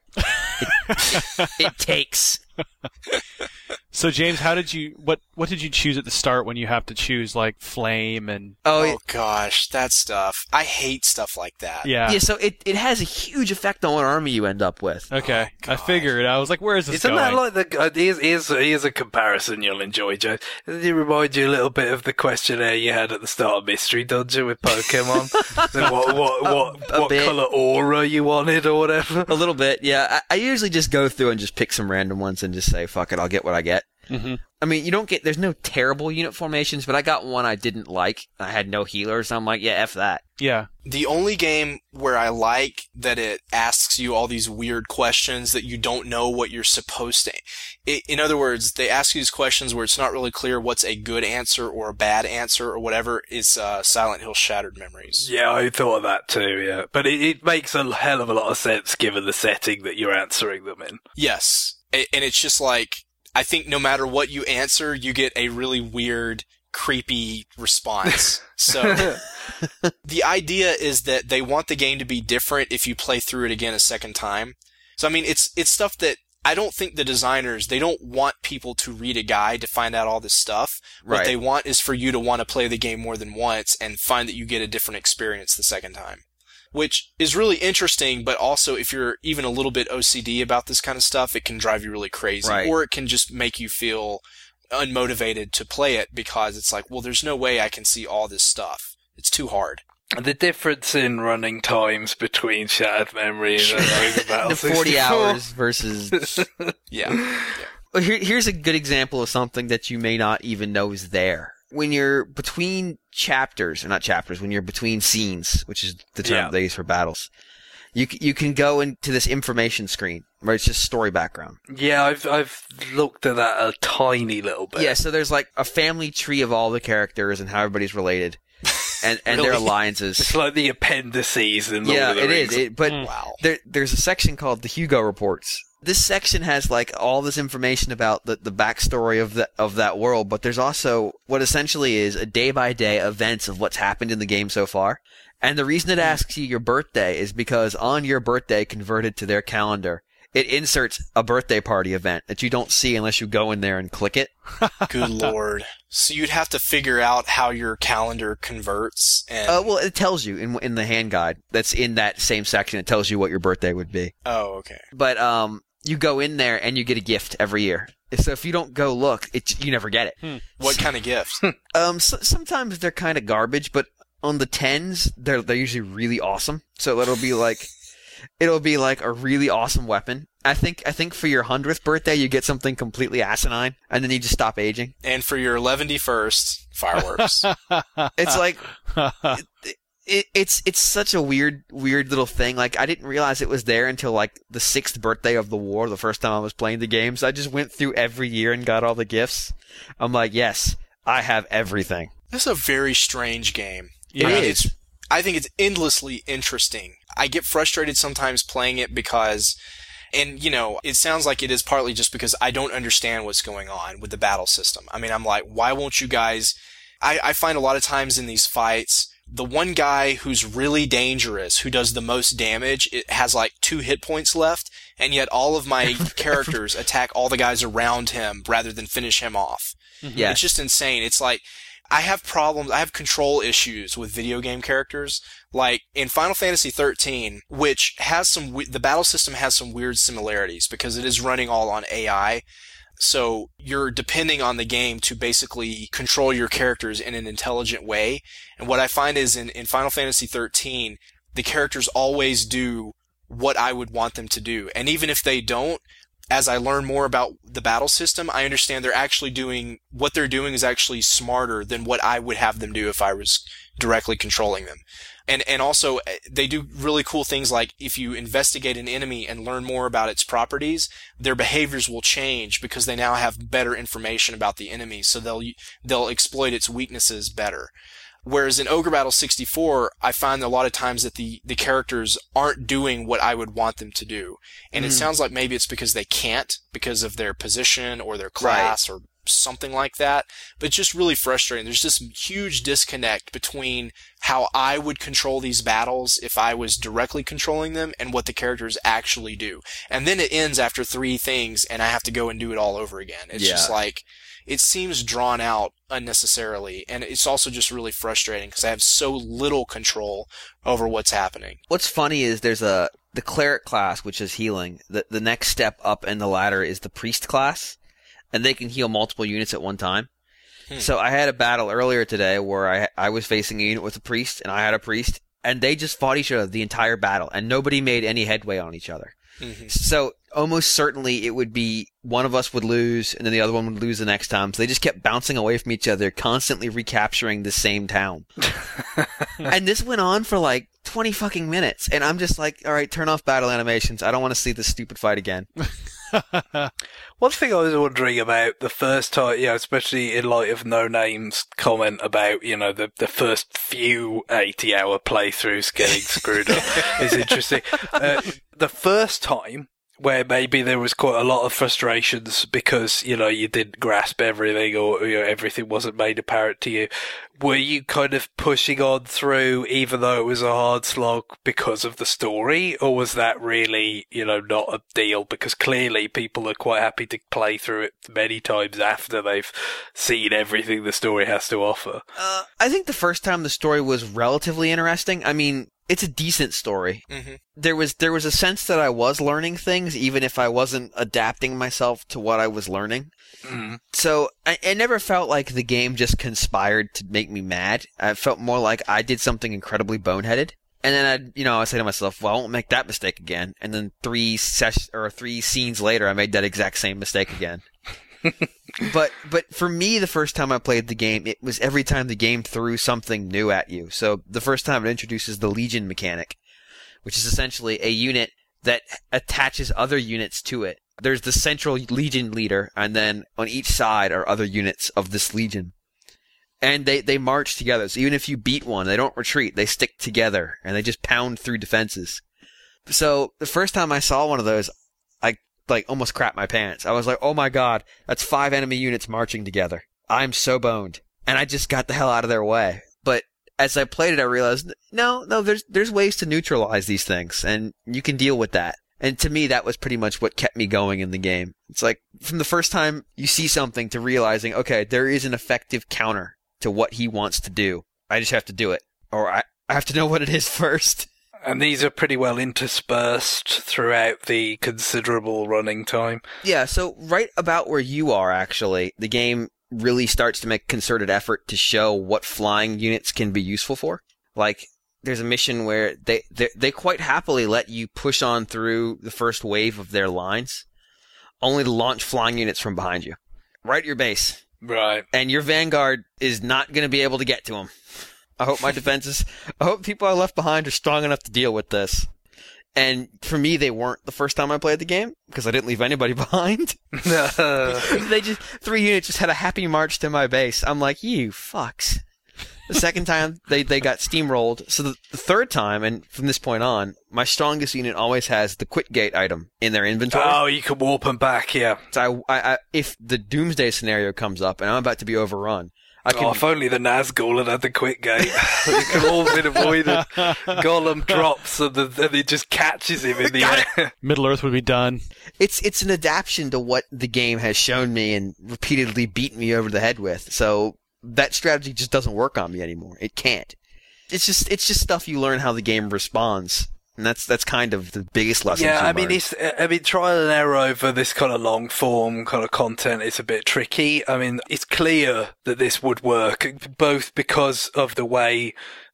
S2: It takes.
S4: So James, what did you choose at the start when you have to choose like flame and
S1: Oh gosh, that stuff. I hate stuff like that.
S4: Yeah,
S2: so it has a huge effect on what army you end up with.
S4: Okay, I figured. I was like, where is this
S3: Isn't
S4: going?
S3: that like here's a comparison you'll enjoy, Joe. Does it remind you a little bit of the questionnaire you had at the start of Mystery Dungeon with Pokemon? what colour aura you wanted or whatever?
S2: A little bit, yeah. I usually just go through and just pick some random ones and just say, fuck it, I'll get what I get.
S4: Mm-hmm.
S2: I mean, there's no terrible unit formations, but I got one I didn't like. I had no healers. I'm like, yeah, F that.
S4: Yeah.
S1: The only game where I like that it asks you all these weird questions that you don't know what you're supposed to. In other words, they ask you these questions where it's not really clear what's a good answer or a bad answer or whatever. Is Silent Hill Shattered Memories.
S3: Yeah, I thought of that too, yeah. But it makes a hell of a lot of sense given the setting that you're answering them in.
S1: Yes. And it's just like, I think no matter what you answer, you get a really weird, creepy response. So the idea is that they want the game to be different if you play through it again a second time. So I mean, it's stuff that I don't think the designers, they don't want people to read a guide to find out all this stuff.
S2: Right.
S1: What they want is for you to want to play the game more than once and find that you get a different experience the second time. Which is really interesting, but also if you're even a little bit OCD about this kind of stuff, it can drive you really crazy.
S2: Right.
S1: Or it can just make you feel unmotivated to play it because it's like, well, there's no way I can see all this stuff. It's too hard.
S3: The difference in running times between Shattered Memories and Omega Battle
S2: The 40
S3: 64.
S2: hours versus...
S1: Yeah.
S2: Well, here's a good example of something that you may not even know is there. When you're between when you're between scenes, which is the term they use for battles, you can go into this information screen where it's just story background.
S3: Yeah, I've looked at that a tiny little bit.
S2: Yeah, so there's like a family tree of all the characters and how everybody's related, and
S1: Really?
S2: their alliances.
S3: It's like the appendices in Lord
S2: Yeah,
S3: of the
S2: it
S3: Rings.
S2: is. But
S1: Wow.
S2: there's a section called the Hugo Reports. This section has like all this information about the backstory of that world, but there's also what essentially is a day-by-day events of what's happened in the game so far. And the reason it asks you your birthday is because on your birthday converted to their calendar, it inserts a birthday party event that you don't see unless you go in there and click it.
S1: Good Lord. So you'd have to figure out how your calendar converts and...
S2: Well, it tells you in the hand guide that's in that same section. It tells you what your birthday would be.
S1: Oh, okay.
S2: But you go in there and you get a gift every year. So if you don't go look, you never get it.
S1: What kind of gift?
S2: Sometimes they're kind of garbage, but on the 10s, they're usually really awesome. So it'll be like a really awesome weapon. I think for your 100th birthday, you get something completely asinine, and then you just stop aging.
S1: And for your 11st, fireworks.
S2: It's like it's such a weird little thing. Like, I didn't realize it was there until like the 6th birthday of the war, the first time I was playing the game. So I just went through every year and got all the gifts. I'm like, yes, I have everything.
S1: This is a very strange game.
S2: It is.
S1: I think it's endlessly interesting. I get frustrated sometimes playing it because, and you know, it sounds like it is partly just because I don't understand what's going on with the battle system. I mean, I'm like, why won't you guys, I find a lot of times in these fights, the one guy who's really dangerous, who does the most damage, it has like 2 hit points left, and yet all of my characters attack all the guys around him rather than finish him off.
S2: Yeah.
S1: It's just insane. It's like, I have problems, I have control issues with video game characters. Like, in Final Fantasy XIII, which has the battle system has some weird similarities because it is running all on AI. So you're depending on the game to basically control your characters in an intelligent way. And what I find is in Final Fantasy XIII, the characters always do what I would want them to do. And even if they don't, as I learn more about the battle system, I understand what they're doing is actually smarter than what I would have them do if I was directly controlling them. And also, they do really cool things like if you investigate an enemy and learn more about its properties, their behaviors will change because they now have better information about the enemy, so they'll exploit its weaknesses better. Whereas in Ogre Battle 64, I find a lot of times that the characters aren't doing what I would want them to do. And it sounds like maybe it's because they can't, because of their position or their class or something like that. But it's just really frustrating. There's this huge disconnect between how I would control these battles if I was directly controlling them and what the characters actually do. And then it ends after 3 things and I have to go and do it all over again. It's just like, it seems drawn out unnecessarily, and it's also just really frustrating because I have so little control over what's happening.
S2: What's funny is there's the cleric class, which is healing. The next step up in the ladder is the priest class, and they can heal multiple units at one time. So I had a battle earlier today where I was facing a unit with a priest, and I had a priest, and they just fought each other the entire battle, and nobody made any headway on each other. So almost certainly it would be one of us would lose and then the other one would lose the next time. So they just kept bouncing away from each other, constantly recapturing the same town. And this went on for like 20 fucking minutes. And I'm just like, all right, turn off battle animations. I don't want to see this stupid fight again.
S3: One thing I was wondering about the first time, especially in light of No Name's comment about, the first few 80-hour playthroughs getting screwed up is interesting. The first time, where maybe there was quite a lot of frustrations because, you didn't grasp everything or everything wasn't made apparent to you, were you kind of pushing on through even though it was a hard slog because of the story, or was that really, not a deal? Because clearly people are quite happy to play through it many times after they've seen everything the story has to offer.
S2: I think the first time the story was relatively interesting. I mean, it's a decent story. There was a sense that I was learning things, even if I wasn't adapting myself to what I was learning. So I never felt like the game just conspired to make me mad. I felt more like I did something incredibly boneheaded. And then I say to myself, well, I won't make that mistake again. And then 3 scenes later, I made that exact same mistake again. But for me, the first time I played the game, it was every time the game threw something new at you. So the first time it introduces the Legion mechanic, which is essentially a unit that attaches other units to it. There's the central Legion leader, and then on each side are other units of this Legion. And they march together. So even if you beat one, they don't retreat. They stick together, and they just pound through defenses. So the first time I saw one of those, I almost crapped my pants. I was like, oh my god, that's 5 enemy units marching together. I'm so boned. And I just got the hell out of their way. But as I played it, I realized, no, there's ways to neutralize these things, and you can deal with that. And to me, that was pretty much what kept me going in the game. It's like, from the first time you see something to realizing, okay, there is an effective counter to what he wants to do. I just have to do it. Or I have to know what it is first.
S3: And these are pretty well interspersed throughout the considerable running time.
S2: Yeah, so right about where you are, actually, the game really starts to make a concerted effort to show what flying units can be useful for. Like, there's a mission where they quite happily let you push on through the first wave of their lines, only to launch flying units from behind you. Right at your base.
S3: Right.
S2: And your vanguard is not going to be able to get to them. I hope I hope people I left behind are strong enough to deal with this. And for me, they weren't the first time I played the game, because I didn't leave anybody behind. 3 units just had a happy march to my base. I'm like, you fucks. The second time, they got steamrolled. So the third time, and from this point on, my strongest unit always has the quit gate item in their inventory.
S3: Oh, you can warp them back, yeah.
S2: So I if the doomsday scenario comes up and I'm about to be overrun,
S3: if only the Nazgul had the quick gate. It could all have been avoided. Gollum drops and he just catches him in the air.
S4: Middle-earth would be done.
S2: It's an adaptation to what the game has shown me and repeatedly beaten me over the head with. So that strategy just doesn't work on me anymore. It can't. It's just stuff you learn how the game responds. And that's kind of the biggest lesson.
S3: Yeah, I mean, trial and error over this kind of long form kind of content is a bit tricky. I mean, it's clear that this would work, both because of the way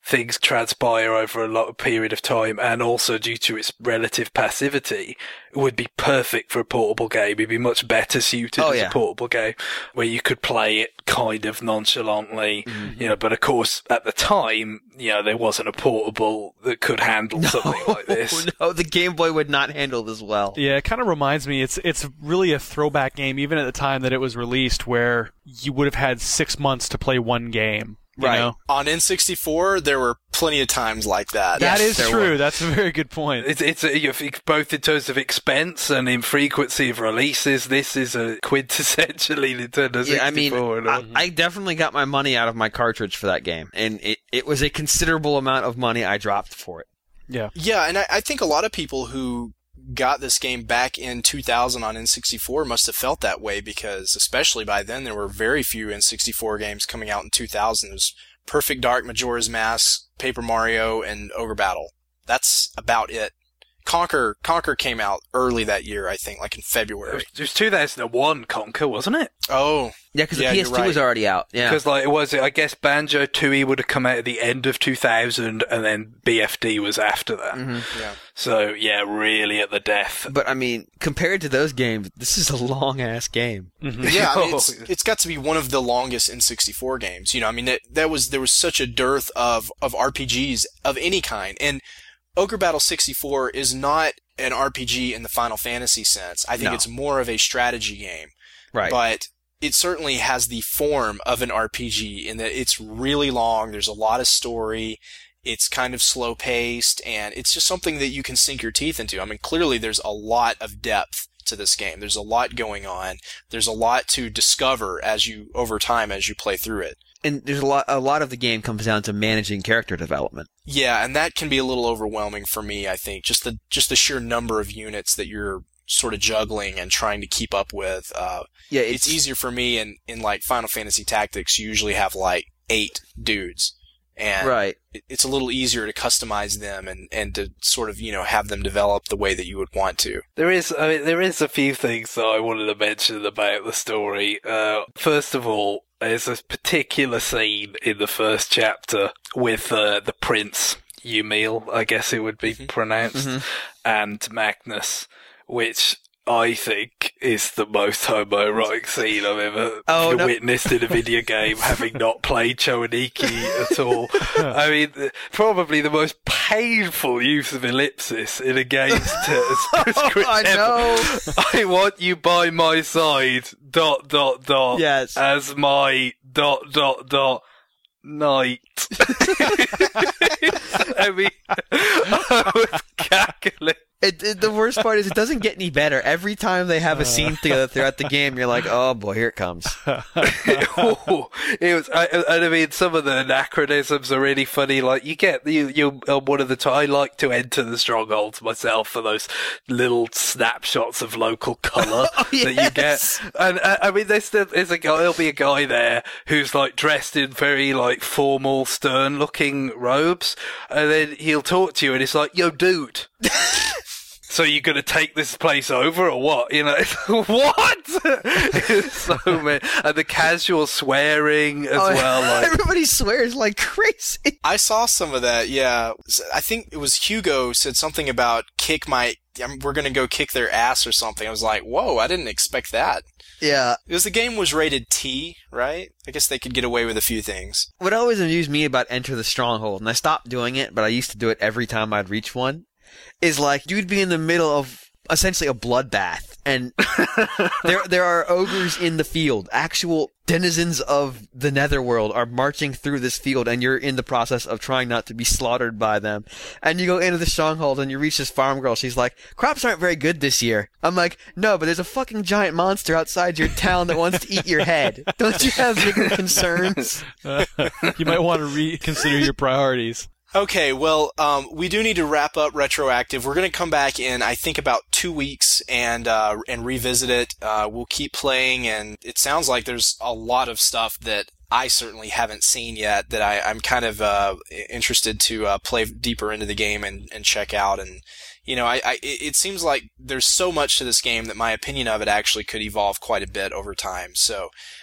S3: things transpire over a lot of period of time, and also due to its relative passivity, it would be perfect for a portable game. It'd be much better suited as a portable game where you could play it kind of nonchalantly, but of course at the time, there wasn't a portable that could handle something like this.
S2: No, the Game Boy would not handle this well.
S4: Yeah, it kind of reminds me, it's really a throwback game, even at the time that it was released, where you would have had 6 months to play one game.
S1: Right.
S4: Know?
S1: On N64, there were plenty of times like that.
S4: That is true. That's a very good point.
S3: It's both in terms of expense and infrequency of releases. This is a quintessentially Nintendo 64.
S2: Yeah, I mean, I definitely got my money out of my cartridge for that game, and it was a considerable amount of money I dropped for it.
S4: Yeah.
S1: Yeah, and I think a lot of people who got this game back in 2000 on N64 must have felt that way, because especially by then there were very few N64 games coming out in 2000. It was Perfect Dark, Majora's Mask, Paper Mario, and Ogre Battle. That's about it. Conker came out early that year, I think, like in February.
S3: It was 2001 Conker, wasn't it?
S1: Oh.
S2: Yeah, because the PS2 was already out. Yeah.
S3: Because I guess Banjo-Tooie would have come out at the end of 2000, and then BFD was after that.
S2: Mm-hmm.
S1: Yeah.
S3: So, yeah, really at the death.
S2: But, I mean, compared to those games, this is a long-ass game.
S4: Mm-hmm.
S1: Yeah, I mean, it's got to be one of the longest N64 games. I mean, there was such a dearth of RPGs of any kind. And Ogre Battle 64 is not an RPG in the Final Fantasy sense. I think it's more of a strategy game.
S2: Right.
S1: But it certainly has the form of an RPG in that it's really long, there's a lot of story, it's kind of slow paced, and it's just something that you can sink your teeth into. I mean, clearly there's a lot of depth to this game. There's a lot going on. There's a lot to discover over time as you play through it.
S2: And there's a lot of the game comes down to managing character development.
S1: Yeah, and that can be a little overwhelming for me, I think. Just the sheer number of units that you're sort of juggling and trying to keep up with. It's easier for me in like Final Fantasy Tactics. You usually have like 8 dudes. And it's a little easier to customize them and to sort of, have them develop the way that you would want to.
S3: There is a few things that I wanted to mention about the story. First of all, there's a particular scene in the first chapter with the Prince, Yumil, I guess it would be pronounced, and Magnus, which I think is the most homoerotic scene I've ever witnessed in a video game, having not played Chowaniki at all. I mean, probably the most painful use of ellipsis in a game
S2: I know.
S3: I want you by my side, ...
S2: Yes.
S3: as my ... night. I mean, I was cackling.
S2: The worst part is it doesn't get any better. Every time they have a scene together throughout the game, you're like, oh boy, here it comes.
S3: It was, I mean, some of the anachronisms are really funny. Like, you get, one of the time, I like to enter the strongholds myself for those little snapshots of local colour that you get. And, I mean, there'll be a guy there who's like dressed in very like formal, stern looking robes. And then he'll talk to you and it's like, yo, dude. So you're going to take this place over or what? What? It's so many. And the casual swearing as well. Like.
S2: Everybody swears like crazy.
S1: I saw some of that, yeah. I think it was Hugo said something about we're going to go kick their ass or something. I was like, whoa, I didn't expect that.
S2: Yeah.
S1: Because the game was rated T, right? I guess they could get away with a few things.
S2: What always amused me about Enter the Stronghold, and I stopped doing it, but I used to do it every time I'd reach one, is like you'd be in the middle of essentially a bloodbath, and there are ogres in the field. Actual denizens of the Netherworld are marching through this field, and you're in the process of trying not to be slaughtered by them. And you go into the stronghold, and you reach this farm girl. She's like, crops aren't very good this year. I'm like, no, but there's a fucking giant monster outside your town that wants to eat your head. Don't you have bigger concerns?
S4: You might want to reconsider your priorities.
S1: Okay, well, we do need to wrap up Retroactive. We're going to come back in, I think, about 2 weeks and revisit it. We'll keep playing, and it sounds like there's a lot of stuff that I certainly haven't seen yet that I'm kind of interested to play deeper into the game and check out. And it seems like there's so much to this game that my opinion of it actually could evolve quite a bit over time. So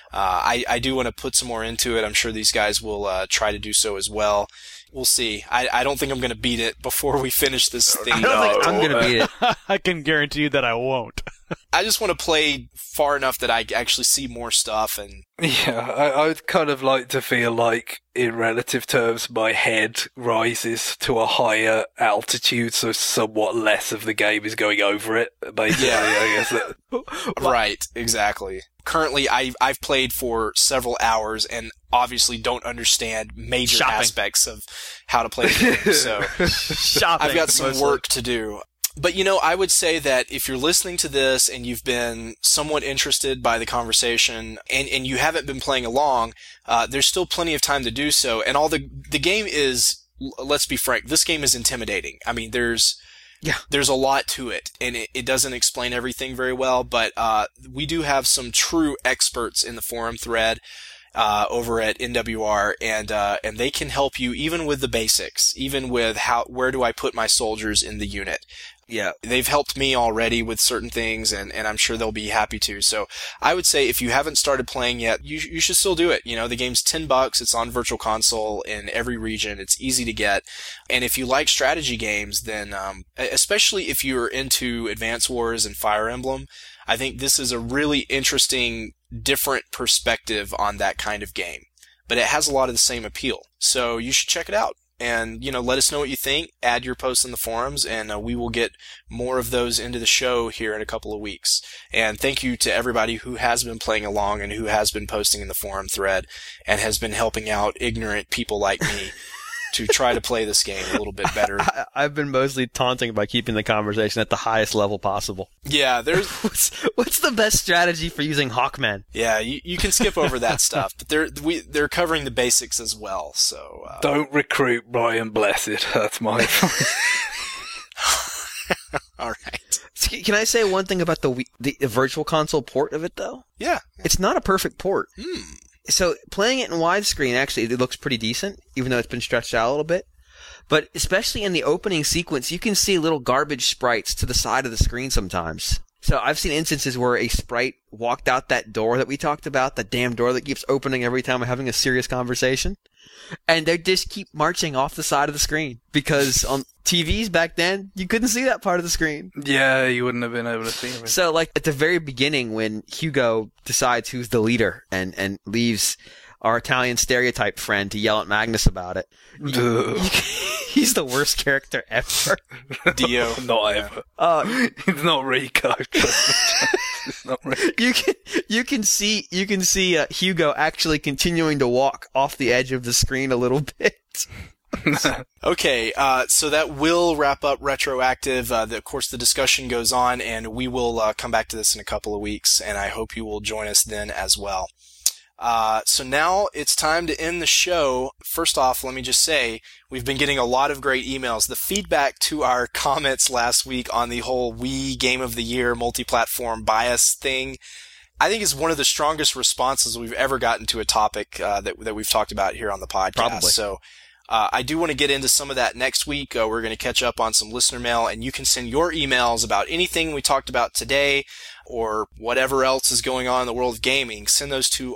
S1: I do want to put some more into it. I'm sure these guys will try to do so as well. We'll see. I don't think I'm going to beat it before we finish this thing.
S2: I don't think I'm going to beat it.
S4: I can guarantee you that I won't.
S1: I just want to play far enough that I actually see more stuff. And
S3: yeah, I would kind of like to feel like, in relative terms, my head rises to a higher altitude, so somewhat less of the game is going over it. Basically,
S1: Yeah.
S3: I guess that.
S1: right, exactly. Currently, I've played for several hours and obviously don't understand major
S2: Shopping.
S1: aspects of how to play the game. So
S2: Shopping.
S1: I've got some work to do. But, I would say that if you're listening to this and you've been somewhat interested by the conversation and you haven't been playing along, there's still plenty of time to do so. And the game is, let's be frank, this game is intimidating. I mean, there's a lot to it, and it doesn't explain everything very well, but we do have some true experts in the forum thread over at NWR, and they can help you even with the basics, even with where do I put my soldiers in the unit. Yeah, they've helped me already with certain things, and I'm sure they'll be happy to. So I would say if you haven't started playing yet, you should still do it. The game's $10. It's on Virtual Console in every region. It's easy to get. And if you like strategy games, then especially if you're into Advance Wars and Fire Emblem, I think this is a really interesting, different perspective on that kind of game. But it has a lot of the same appeal. So you should check it out. And, let us know what you think. Add your posts in the forums, and we will get more of those into the show here in a couple of weeks. And thank you to everybody who has been playing along and who has been posting in the forum thread and has been helping out ignorant people like me to try to play this game a little bit better.
S2: I've been mostly taunting by keeping the conversation at the highest level possible.
S1: Yeah, there's...
S2: What's the best strategy for using Hawkmen?
S1: Yeah, you can skip over that stuff, but they're covering the basics as well, so...
S3: Don't recruit Brian Blessed, that's my point.
S1: All right.
S2: Can I say one thing about the Virtual Console port of it, though?
S1: Yeah.
S2: It's not a perfect port. So playing it in widescreen, actually, it looks pretty decent, even though it's been stretched out a little bit. But especially in the opening sequence, you can see little garbage sprites to the side of the screen sometimes. So I've seen instances where a sprite walked out that door that we talked about, that damn door that keeps opening every time we're having a serious conversation. And they just keep marching off the side of the screen. Because on TVs back then, you couldn't see that part of the screen.
S3: Yeah, you wouldn't have been able to see him.
S2: So, at the very beginning, when Hugo decides who's the leader and leaves our Italian stereotype friend to yell at Magnus about it, he's the worst character ever.
S1: Dio.
S3: Not ever. It's not Rico. It's not Rico.
S2: You can see Hugo actually continuing to walk off the edge of the screen a little bit.
S1: Okay, so that will wrap up Retroactive. Of course, the discussion goes on, and we will come back to this in a couple of weeks, and I hope you will join us then as well. So now it's time to end the show. First off, let me just say, we've been getting a lot of great emails. The feedback to our comments last week on the whole Wii Game of the Year multi-platform bias thing, I think is one of the strongest responses we've ever gotten to a topic that we've talked about here on the podcast.
S2: Probably.
S1: So I do want to get into some of that next week. We're going to catch up on some listener mail, and you can send your emails about anything we talked about today or whatever else is going on in the world of gaming. Send those to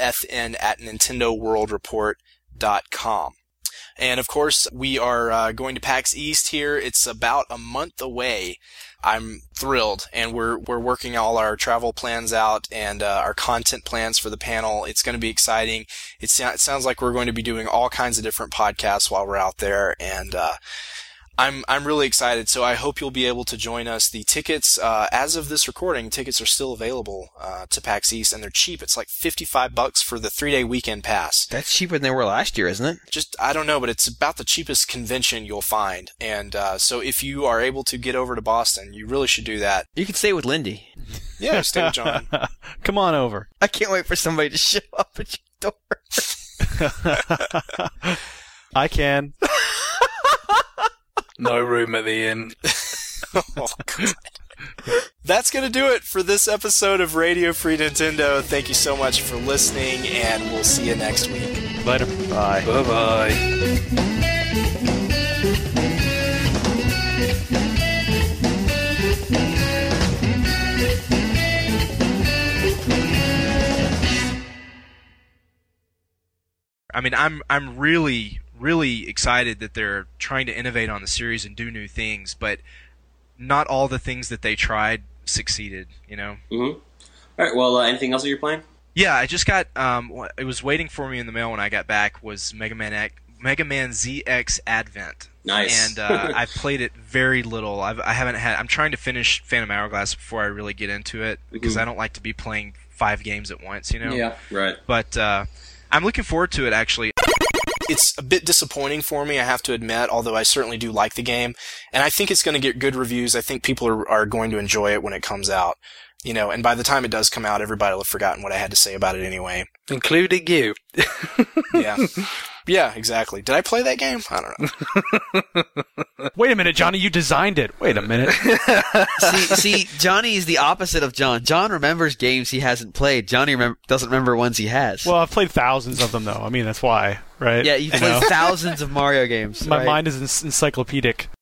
S1: rfn@nintendoworldreport.com. And of course, we are going to PAX East here. It's about a month away. I'm thrilled, and we're working all our travel plans out and our content plans for the panel. It's going to be exciting. It sounds like we're going to be doing all kinds of different podcasts while we're out there, and I'm really excited. So I hope you'll be able to join us. The tickets, as of this recording, tickets are still available to PAX East, and they're cheap. It's like $55 for the 3-day weekend pass.
S2: That's cheaper than they were last year, isn't it?
S1: I don't know, but it's about the cheapest convention you'll find. And so if you are able to get over to Boston, you really should do that.
S2: You could stay with Lindy.
S1: Yeah, stay with John.
S4: Come on over.
S2: I can't wait for somebody to show up at your door.
S4: I can.
S3: No room at the inn.
S1: Oh, God. That's going to do it for this episode of Radio Free Nintendo. Thank you so much for listening, and we'll see you next week.
S4: Later.
S2: Bye.
S3: Bye-bye.
S5: I mean, I'm really, really excited that they're trying to innovate on the series and do new things, but not all the things that they tried succeeded, you know?
S6: Mm-hmm. All right, well, anything else that you're playing?
S5: Yeah, I just got, it was waiting for me in the mail when I got back, was Mega Man ZX Advent.
S6: Nice.
S5: And I've played it very little. I haven't had, I'm trying to finish Phantom Hourglass before I really get into it, because I don't like to be playing 5 games at once, you know?
S6: Yeah, right.
S5: But I'm looking forward to it, actually.
S1: It's a bit disappointing for me, I have to admit, although I certainly do like the game. And I think it's going to get good reviews. I think people are going to enjoy it when it comes out. You know, and by the time it does come out, everybody will have forgotten what I had to say about it anyway.
S3: Including you.
S1: Yeah. Yeah, exactly. Did I play that game? I don't know.
S4: Wait a minute, Johnny, you designed it. Wait a minute.
S2: see, Johnny is the opposite of John. John remembers games he hasn't played. Johnny doesn't remember ones he has.
S4: Well, I've played thousands of them, though. I mean, that's why, right?
S2: Yeah, you've played thousands of Mario games.
S4: My
S2: right?
S4: mind is encyclopedic.